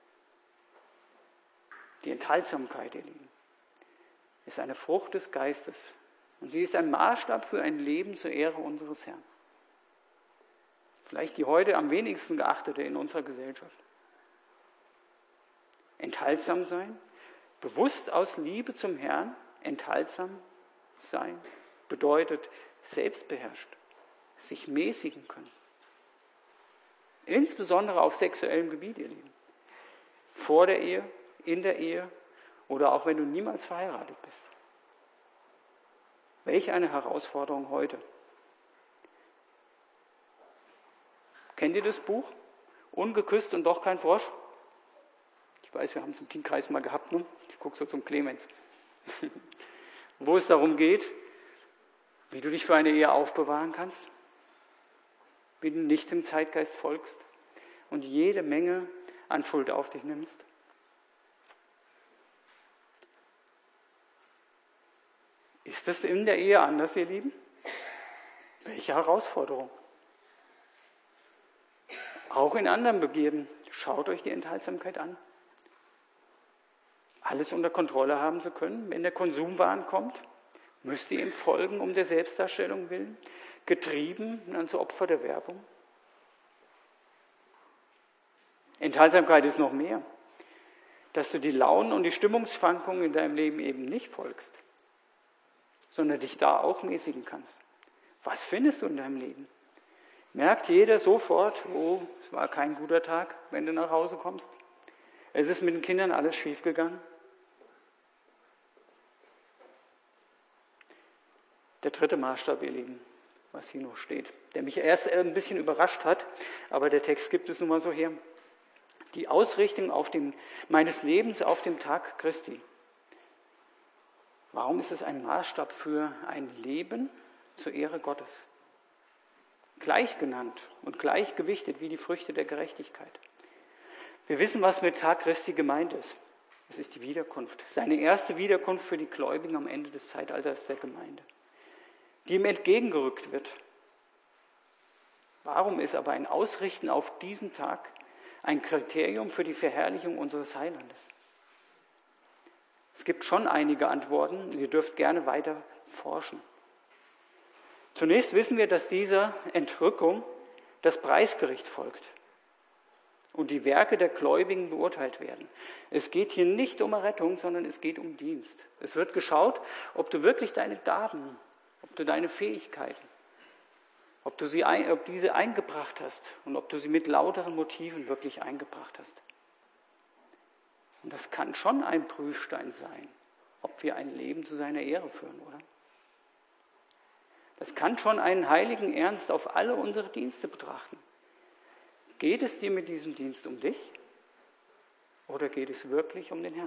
Die Enthaltsamkeit, ihr Lieben, ist eine Frucht des Geistes. Und sie ist ein Maßstab für ein Leben zur Ehre unseres Herrn. Vielleicht die heute am wenigsten geachtete in unserer Gesellschaft. Enthaltsam sein, bewusst aus Liebe zum Herrn, enthaltsam sein, bedeutet selbstbeherrscht, sich mäßigen können. Insbesondere auf sexuellem Gebiet, ihr Lieben. Vor der Ehe, in der Ehe oder auch wenn du niemals verheiratet bist. Welch eine Herausforderung heute. Kennt ihr das Buch? Ungeküsst und doch kein Frosch? Ich weiß, wir haben es im Teamkreis mal gehabt, ne? Ich gucke so zum Clemens. Wo es darum geht, wie du dich für eine Ehe aufbewahren kannst, wie du nicht dem Zeitgeist folgst und jede Menge an Schuld auf dich nimmst. Ist das in der Ehe anders, ihr Lieben? Welche Herausforderung? Auch in anderen Begierden. Schaut euch die Enthaltsamkeit an. Alles unter Kontrolle haben zu können. Wenn der Konsumwahn kommt, müsst ihr ihm folgen, um der Selbstdarstellung willen, getrieben und dann zu Opfer der Werbung. Enthaltsamkeit ist noch mehr, dass du die Launen und die Stimmungsschwankungen in deinem Leben eben nicht folgst, sondern dich da auch mäßigen kannst. Was findest du in deinem Leben? Merkt jeder sofort, oh, es war kein guter Tag, wenn du nach Hause kommst. Es ist mit den Kindern alles schiefgegangen. Der dritte Maßstab, ihr Lieben, was hier noch steht, der mich erst ein bisschen überrascht hat, aber der Text gibt es nun mal so her. Die Ausrichtung meines Lebens auf dem Tag Christi. Warum ist es ein Maßstab für ein Leben zur Ehre Gottes? Gleich genannt und gleich gewichtet wie die Früchte der Gerechtigkeit. Wir wissen, was mit Tag Christi gemeint ist. Es ist die Wiederkunft, seine erste Wiederkunft für die Gläubigen am Ende des Zeitalters der Gemeinde, die ihm entgegengerückt wird. Warum ist aber ein Ausrichten auf diesen Tag ein Kriterium für die Verherrlichung unseres Heilandes? Es gibt schon einige Antworten, ihr dürft gerne weiter forschen. Zunächst wissen wir, dass dieser Entrückung das Preisgericht folgt und die Werke der Gläubigen beurteilt werden. Es geht hier nicht um Errettung, sondern es geht um Dienst. Es wird geschaut, ob du wirklich deine Gaben, ob du deine Fähigkeiten, ob diese eingebracht hast und ob du sie mit lauteren Motiven wirklich eingebracht hast. Und das kann schon ein Prüfstein sein, ob wir ein Leben zu seiner Ehre führen, oder? Das kann schon einen heiligen Ernst auf alle unsere Dienste betrachten. Geht es dir mit diesem Dienst um dich oder geht es wirklich um den Herrn?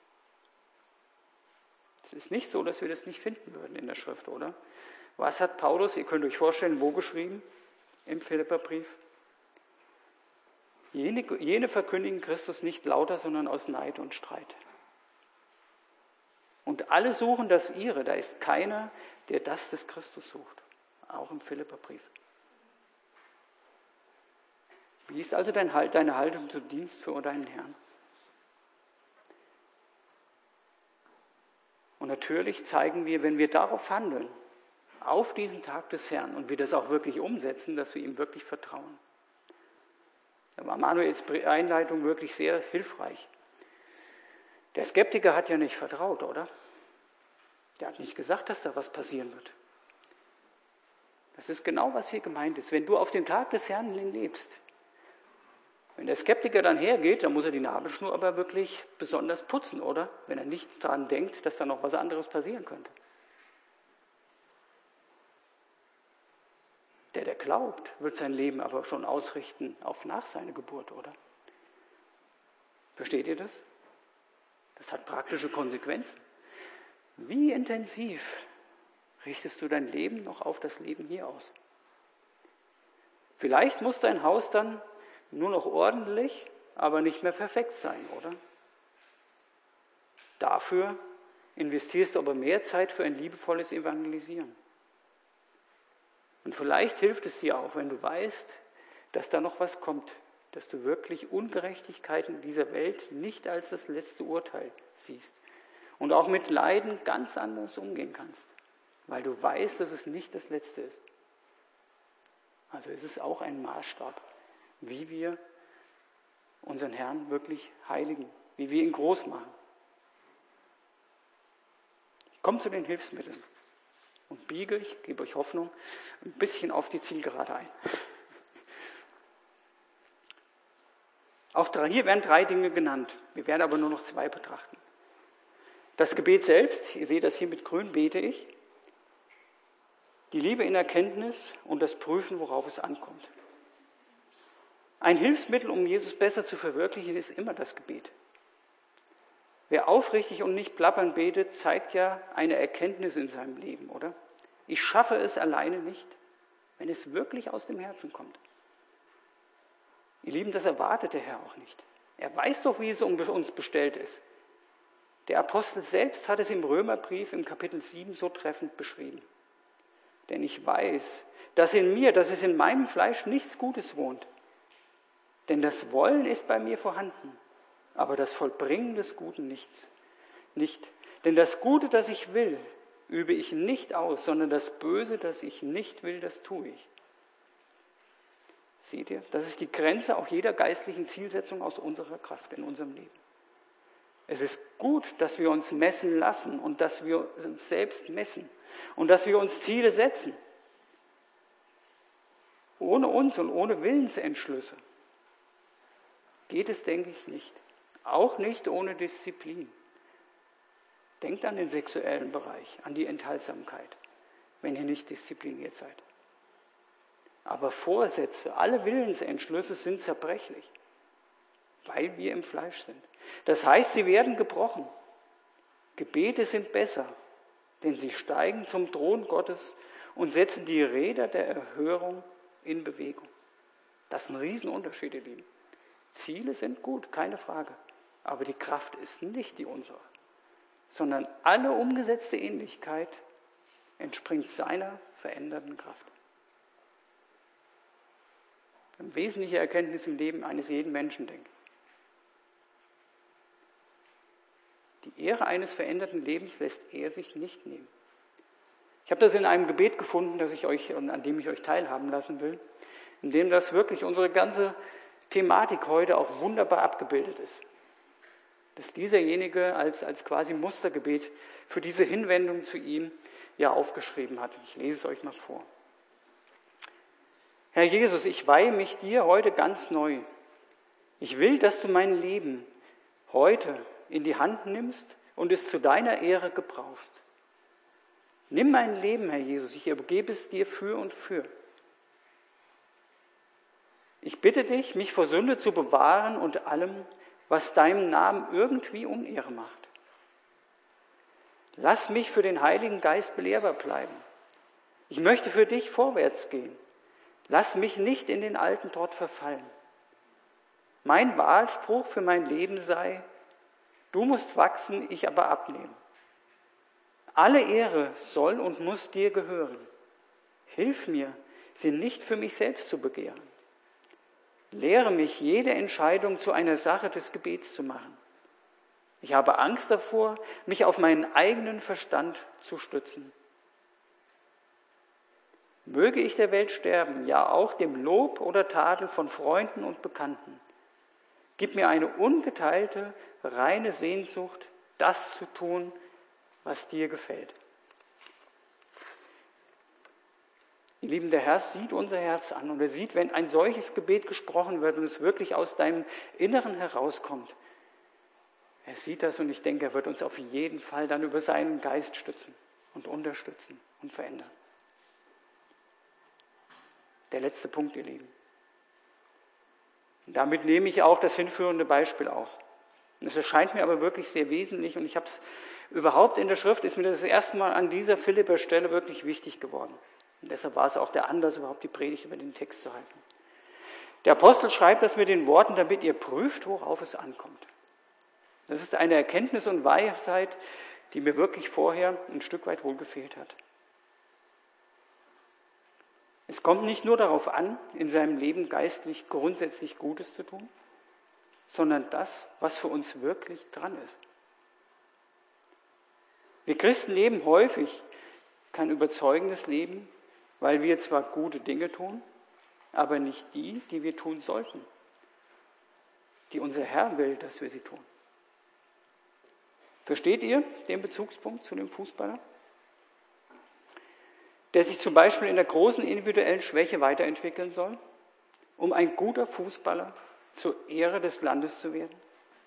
Es ist nicht so, dass wir das nicht finden würden in der Schrift, oder? Was hat Paulus, ihr könnt euch vorstellen, wo geschrieben? Im Philipperbrief. Jene verkündigen Christus nicht lauter, sondern aus Neid und Streit. Und alle suchen das ihre, da ist keiner, der das des Christus sucht. Auch im Philipperbrief. Wie ist also deine Haltung zum Dienst für deinen Herrn? Und natürlich zeigen wir, wenn wir darauf handeln, auf diesen Tag des Herrn und wir das auch wirklich umsetzen, dass wir ihm wirklich vertrauen. Da war Manuels Einleitung wirklich sehr hilfreich. Der Skeptiker hat ja nicht vertraut, oder? Der hat nicht gesagt, dass da was passieren wird. Das ist genau, was hier gemeint ist. Wenn du auf dem Tag des Herrn lebst, wenn der Skeptiker dann hergeht, dann muss er die Nabelschnur aber wirklich besonders putzen, oder? Wenn er nicht daran denkt, dass da noch was anderes passieren könnte. Der glaubt, wird sein Leben aber schon ausrichten auf nach seiner Geburt, oder? Versteht ihr das? Das hat praktische Konsequenzen. Wie intensiv richtest du dein Leben noch auf das Leben hier aus? Vielleicht muss dein Haus dann nur noch ordentlich, aber nicht mehr perfekt sein, oder? Dafür investierst du aber mehr Zeit für ein liebevolles Evangelisieren. Und vielleicht hilft es dir auch, wenn du weißt, dass da noch was kommt, dass du wirklich Ungerechtigkeiten in dieser Welt nicht als das letzte Urteil siehst und auch mit Leiden ganz anders umgehen kannst, weil du weißt, dass es nicht das Letzte ist. Also es ist auch ein Maßstab, wie wir unseren Herrn wirklich heiligen, wie wir ihn groß machen. Ich komme zu den Hilfsmitteln und biege, ich gebe euch Hoffnung, ein bisschen auf die Zielgerade ein. Auch hier werden 3 Dinge genannt. Wir werden aber nur noch 2 betrachten. Das Gebet selbst, ihr seht das hier mit grün, bete ich. Die Liebe in Erkenntnis und das Prüfen, worauf es ankommt. Ein Hilfsmittel, um Jesus besser zu verwirklichen, ist immer das Gebet. Wer aufrichtig und nicht plappernd betet, zeigt ja eine Erkenntnis in seinem Leben, oder? Ich schaffe es alleine nicht, wenn es wirklich aus dem Herzen kommt. Ihr Lieben, das erwartet der Herr auch nicht. Er weiß doch, wie es um uns bestellt ist. Der Apostel selbst hat es im Römerbrief im Kapitel 7 so treffend beschrieben. Denn ich weiß, dass in mir, dass es in meinem Fleisch nichts Gutes wohnt. Denn das Wollen ist bei mir vorhanden, aber das Vollbringen des Guten nicht. Denn das Gute, das ich will, übe ich nicht aus, sondern das Böse, das ich nicht will, das tue ich. Seht ihr, das ist die Grenze auch jeder geistlichen Zielsetzung aus unserer Kraft in unserem Leben. Es ist gut, dass wir uns messen lassen und dass wir uns selbst messen und dass wir uns Ziele setzen. Ohne uns und ohne Willensentschlüsse geht es, denke ich, nicht. Auch nicht ohne Disziplin. Denkt an den sexuellen Bereich, an die Enthaltsamkeit, wenn ihr nicht diszipliniert seid. Aber Vorsätze, alle Willensentschlüsse sind zerbrechlich, weil wir im Fleisch sind. Das heißt, sie werden gebrochen. Gebete sind besser denn sie steigen zum Thron Gottes und setzen die Räder der Erhörung in Bewegung. Das ist ein Riesenunterschied, ihr Lieben. Ziele sind gut, keine Frage, aber die Kraft ist nicht die unsere, sondern alle umgesetzte Ähnlichkeit entspringt seiner verändernden Kraft. Eine wesentliche Erkenntnis im Leben eines jeden Menschen, denke ich. Die Ehre eines veränderten Lebens lässt er sich nicht nehmen. Ich habe das in einem Gebet gefunden, an dem ich euch teilhaben lassen will, in dem das wirklich unsere ganze Thematik heute auch wunderbar abgebildet ist. Dass dieserjenige als quasi Mustergebet für diese Hinwendung zu ihm ja aufgeschrieben hat. Ich lese es euch mal vor. Herr Jesus, ich weihe mich dir heute ganz neu. Ich will, dass du mein Leben heute in die Hand nimmst und es zu deiner Ehre gebrauchst. Nimm mein Leben, Herr Jesus, ich übergebe es dir für und für. Ich bitte dich, mich vor Sünde zu bewahren und allem, was deinem Namen irgendwie Unehre macht. Lass mich für den Heiligen Geist belehrbar bleiben. Ich möchte für dich vorwärts gehen. Lass mich nicht in den alten Trott verfallen. Mein Wahlspruch für mein Leben sei: Du musst wachsen, ich aber abnehmen. Alle Ehre soll und muss dir gehören. Hilf mir, sie nicht für mich selbst zu begehren. Lehre mich, jede Entscheidung zu einer Sache des Gebets zu machen. Ich habe Angst davor, mich auf meinen eigenen Verstand zu stützen. Möge ich der Welt sterben, ja auch dem Lob oder Tadel von Freunden und Bekannten. Gib mir eine ungeteilte, reine Sehnsucht, das zu tun, was dir gefällt. Ihr Lieben, der Herr sieht unser Herz an und er sieht, wenn ein solches Gebet gesprochen wird und es wirklich aus deinem Inneren herauskommt. Er sieht das und ich denke, er wird uns auf jeden Fall dann über seinen Geist stützen und unterstützen und verändern. Der letzte Punkt, ihr Lieben. Und damit nehme ich auch das hinführende Beispiel auf. Es erscheint mir aber wirklich sehr wesentlich und ich habe es überhaupt in der Schrift, ist mir das erste Mal an dieser Philipper-Stelle wirklich wichtig geworden. Und deshalb war es auch der Anlass, überhaupt die Predigt über den Text zu halten. Der Apostel schreibt das mit den Worten, damit ihr prüft, worauf es ankommt. Das ist eine Erkenntnis und Weisheit, die mir wirklich vorher ein Stück weit wohl gefehlt hat. Es kommt nicht nur darauf an, in seinem Leben geistlich grundsätzlich Gutes zu tun, sondern das, was für uns wirklich dran ist. Wir Christen leben häufig kein überzeugendes Leben, weil wir zwar gute Dinge tun, aber nicht die, die wir tun sollten, die unser Herr will, dass wir sie tun. Versteht ihr den Bezugspunkt zu dem Fußballer? Der sich zum Beispiel in der großen individuellen Schwäche weiterentwickeln soll, um ein guter Fußballer zur Ehre des Landes zu werden?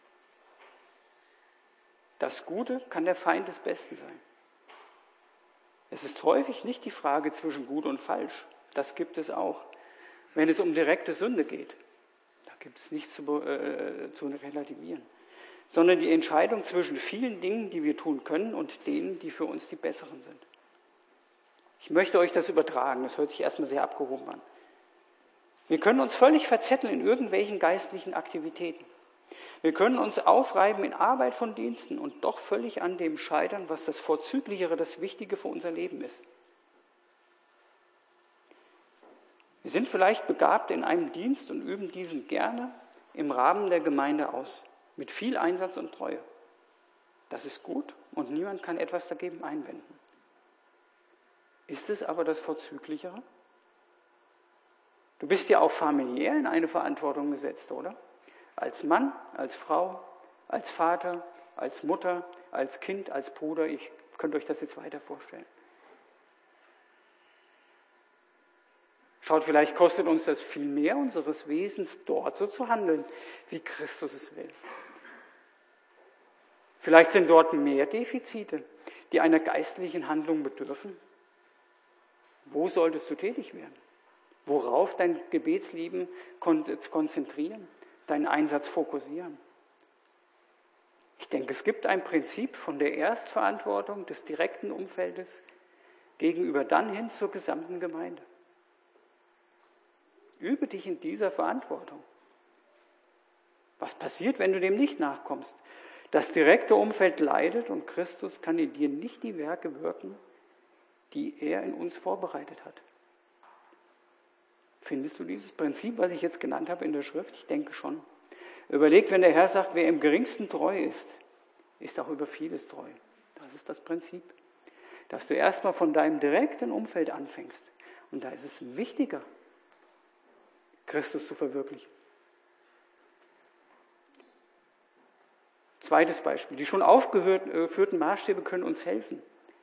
Das Gute kann der Feind des Besten sein. Es ist häufig nicht die Frage zwischen gut und falsch, das gibt es auch, wenn es um direkte Sünde geht. Da gibt es nichts zu relativieren, sondern die Entscheidung zwischen vielen Dingen, die wir tun können und denen, die für uns die besseren sind. Ich möchte euch das übertragen, das hört sich erstmal sehr abgehoben an. Wir können uns völlig verzetteln in irgendwelchen geistlichen Aktivitäten. Wir können uns aufreiben in Arbeit von Diensten und doch völlig an dem scheitern, was das Vorzüglichere, das Wichtige für unser Leben ist. Wir sind vielleicht begabt in einem Dienst und üben diesen gerne im Rahmen der Gemeinde aus, mit viel Einsatz und Treue. Das ist gut und niemand kann etwas dagegen einwenden. Ist es aber das Vorzüglichere? Du bist ja auch familiär in eine Verantwortung gesetzt, oder? Als Mann, als Frau, als Vater, als Mutter, als Kind, als Bruder. Ich könnte euch das jetzt weiter vorstellen. Schaut, vielleicht kostet uns das viel mehr unseres Wesens, dort so zu handeln, wie Christus es will. Vielleicht sind dort mehr Defizite, die einer geistlichen Handlung bedürfen. Wo solltest du tätig werden? Worauf dein Gebetsleben konzentrieren, deinen Einsatz fokussieren? Ich denke, es gibt ein Prinzip von der Erstverantwortung des direkten Umfeldes gegenüber dann hin zur gesamten Gemeinde. Übe dich in dieser Verantwortung. Was passiert, wenn du dem nicht nachkommst? Das direkte Umfeld leidet und Christus kann in dir nicht die Werke wirken, die er in uns vorbereitet hat. Findest du dieses Prinzip, was ich jetzt genannt habe, in der Schrift? Ich denke schon. Überlegt, wenn der Herr sagt, wer im Geringsten treu ist, ist auch über vieles treu. Das ist das Prinzip. Dass du erstmal von deinem direkten Umfeld anfängst. Und da ist es wichtiger, Christus zu verwirklichen. Zweites Beispiel. Die schon aufgeführten Maßstäbe können uns helfen.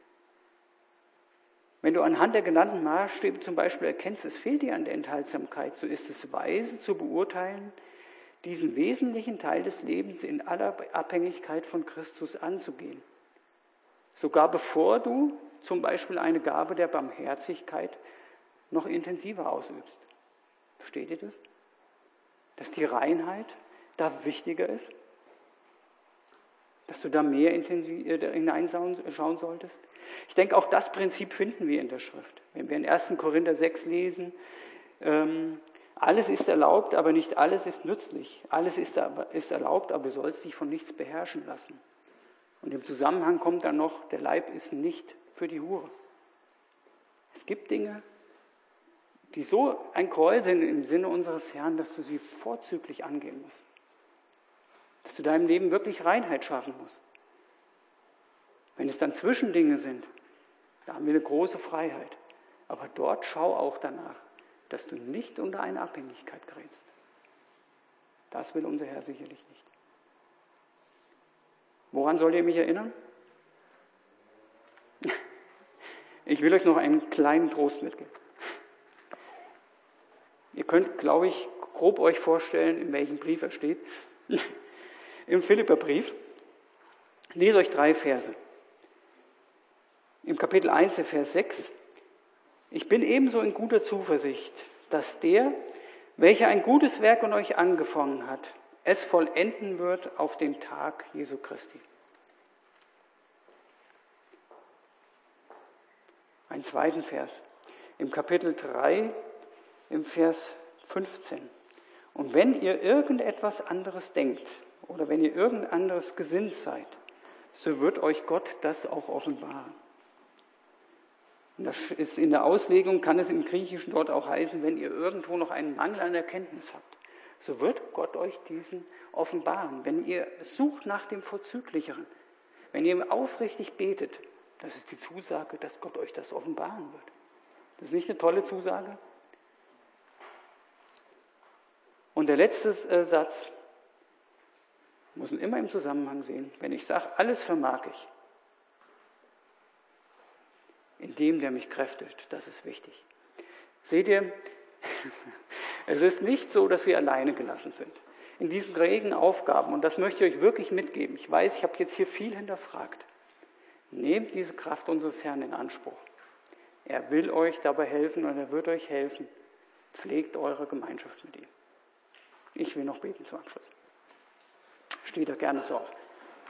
Wenn du anhand der genannten Maßstäbe zum Beispiel erkennst, es fehlt dir an der Enthaltsamkeit, so ist es weise zu beurteilen, diesen wesentlichen Teil des Lebens in aller Abhängigkeit von Christus anzugehen. Sogar bevor du zum Beispiel eine Gabe der Barmherzigkeit noch intensiver ausübst. Versteht ihr das? Dass die Reinheit da wichtiger ist? Dass du da mehr hineinschauen solltest? Ich denke, auch das Prinzip finden wir in der Schrift. Wenn wir in 1. Korinther 6 lesen, alles ist erlaubt, aber nicht alles ist nützlich. Alles ist erlaubt, aber du sollst dich von nichts beherrschen lassen. Und im Zusammenhang kommt dann noch, der Leib ist nicht für die Hure. Es gibt Dinge, die so ein Gräuel sind im Sinne unseres Herrn, dass du sie vorzüglich angehen musst. Dass du deinem Leben wirklich Reinheit schaffen musst. Wenn es dann Zwischendinge sind, da haben wir eine große Freiheit. Aber dort schau auch danach, dass du nicht unter eine Abhängigkeit gerätst. Das will unser Herr sicherlich nicht. Woran sollt ihr mich erinnern? Ich will euch noch einen kleinen Trost mitgeben. Ihr könnt, glaube ich, grob euch vorstellen, in welchem Brief er steht. Im Philipperbrief. Lese euch 3 Verse. Im Kapitel 1, der Vers 6. Ich bin ebenso in guter Zuversicht, dass der, welcher ein gutes Werk in euch angefangen hat, es vollenden wird auf dem Tag Jesu Christi. Einen zweiten Vers. Im Kapitel 3, im Vers 15. Und wenn ihr irgendetwas anderes denkt oder wenn ihr irgend anderes gesinnt seid, so wird euch Gott das auch offenbaren. Und das ist in der Auslegung, kann es im Griechischen dort auch heißen, wenn ihr irgendwo noch einen Mangel an Erkenntnis habt, so wird Gott euch diesen offenbaren. Wenn ihr sucht nach dem Vorzüglicheren, wenn ihr aufrichtig betet, das ist die Zusage, dass Gott euch das offenbaren wird. Das ist nicht eine tolle Zusage? Und der letzte Satz muss man immer im Zusammenhang sehen. Wenn ich sage, alles vermag ich, in dem, der mich kräftigt, das ist wichtig. Seht ihr, es ist nicht so, dass wir alleine gelassen sind. In diesen regen Aufgaben, und das möchte ich euch wirklich mitgeben. Ich weiß, ich habe jetzt hier viel hinterfragt. Nehmt diese Kraft unseres Herrn in Anspruch. Er will euch dabei helfen und er wird euch helfen. Pflegt eure Gemeinschaft mit ihm. Ich will noch beten zum Abschluss. Steht da gerne so auf.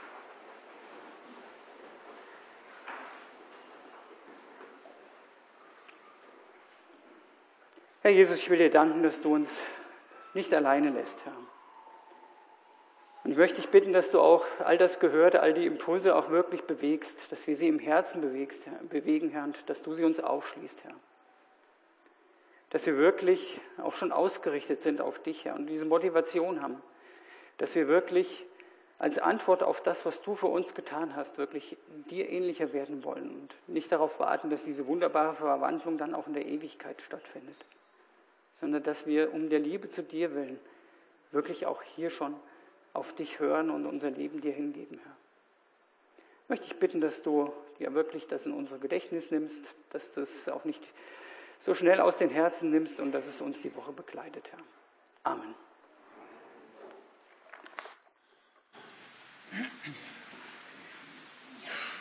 Herr Jesus, ich will dir danken, dass du uns nicht alleine lässt, Herr. Und ich möchte dich bitten, dass du auch all das Gehörte, all die Impulse auch wirklich bewegst, dass wir sie im Herzen bewegen, Herr, und dass du sie uns aufschließt, Herr. Dass wir wirklich auch schon ausgerichtet sind auf dich, Herr, und diese Motivation haben, dass wir wirklich als Antwort auf das, was du für uns getan hast, wirklich dir ähnlicher werden wollen und nicht darauf warten, dass diese wunderbare Verwandlung dann auch in der Ewigkeit stattfindet, sondern dass wir um der Liebe zu dir willen wirklich auch hier schon auf dich hören und unser Leben dir hingeben, Herr. Möchte ich bitten, dass du dir wirklich das in unser Gedächtnis nimmst, dass du es auch nicht so schnell aus den Herzen nimmst und dass es uns die Woche begleitet, Herr. Amen.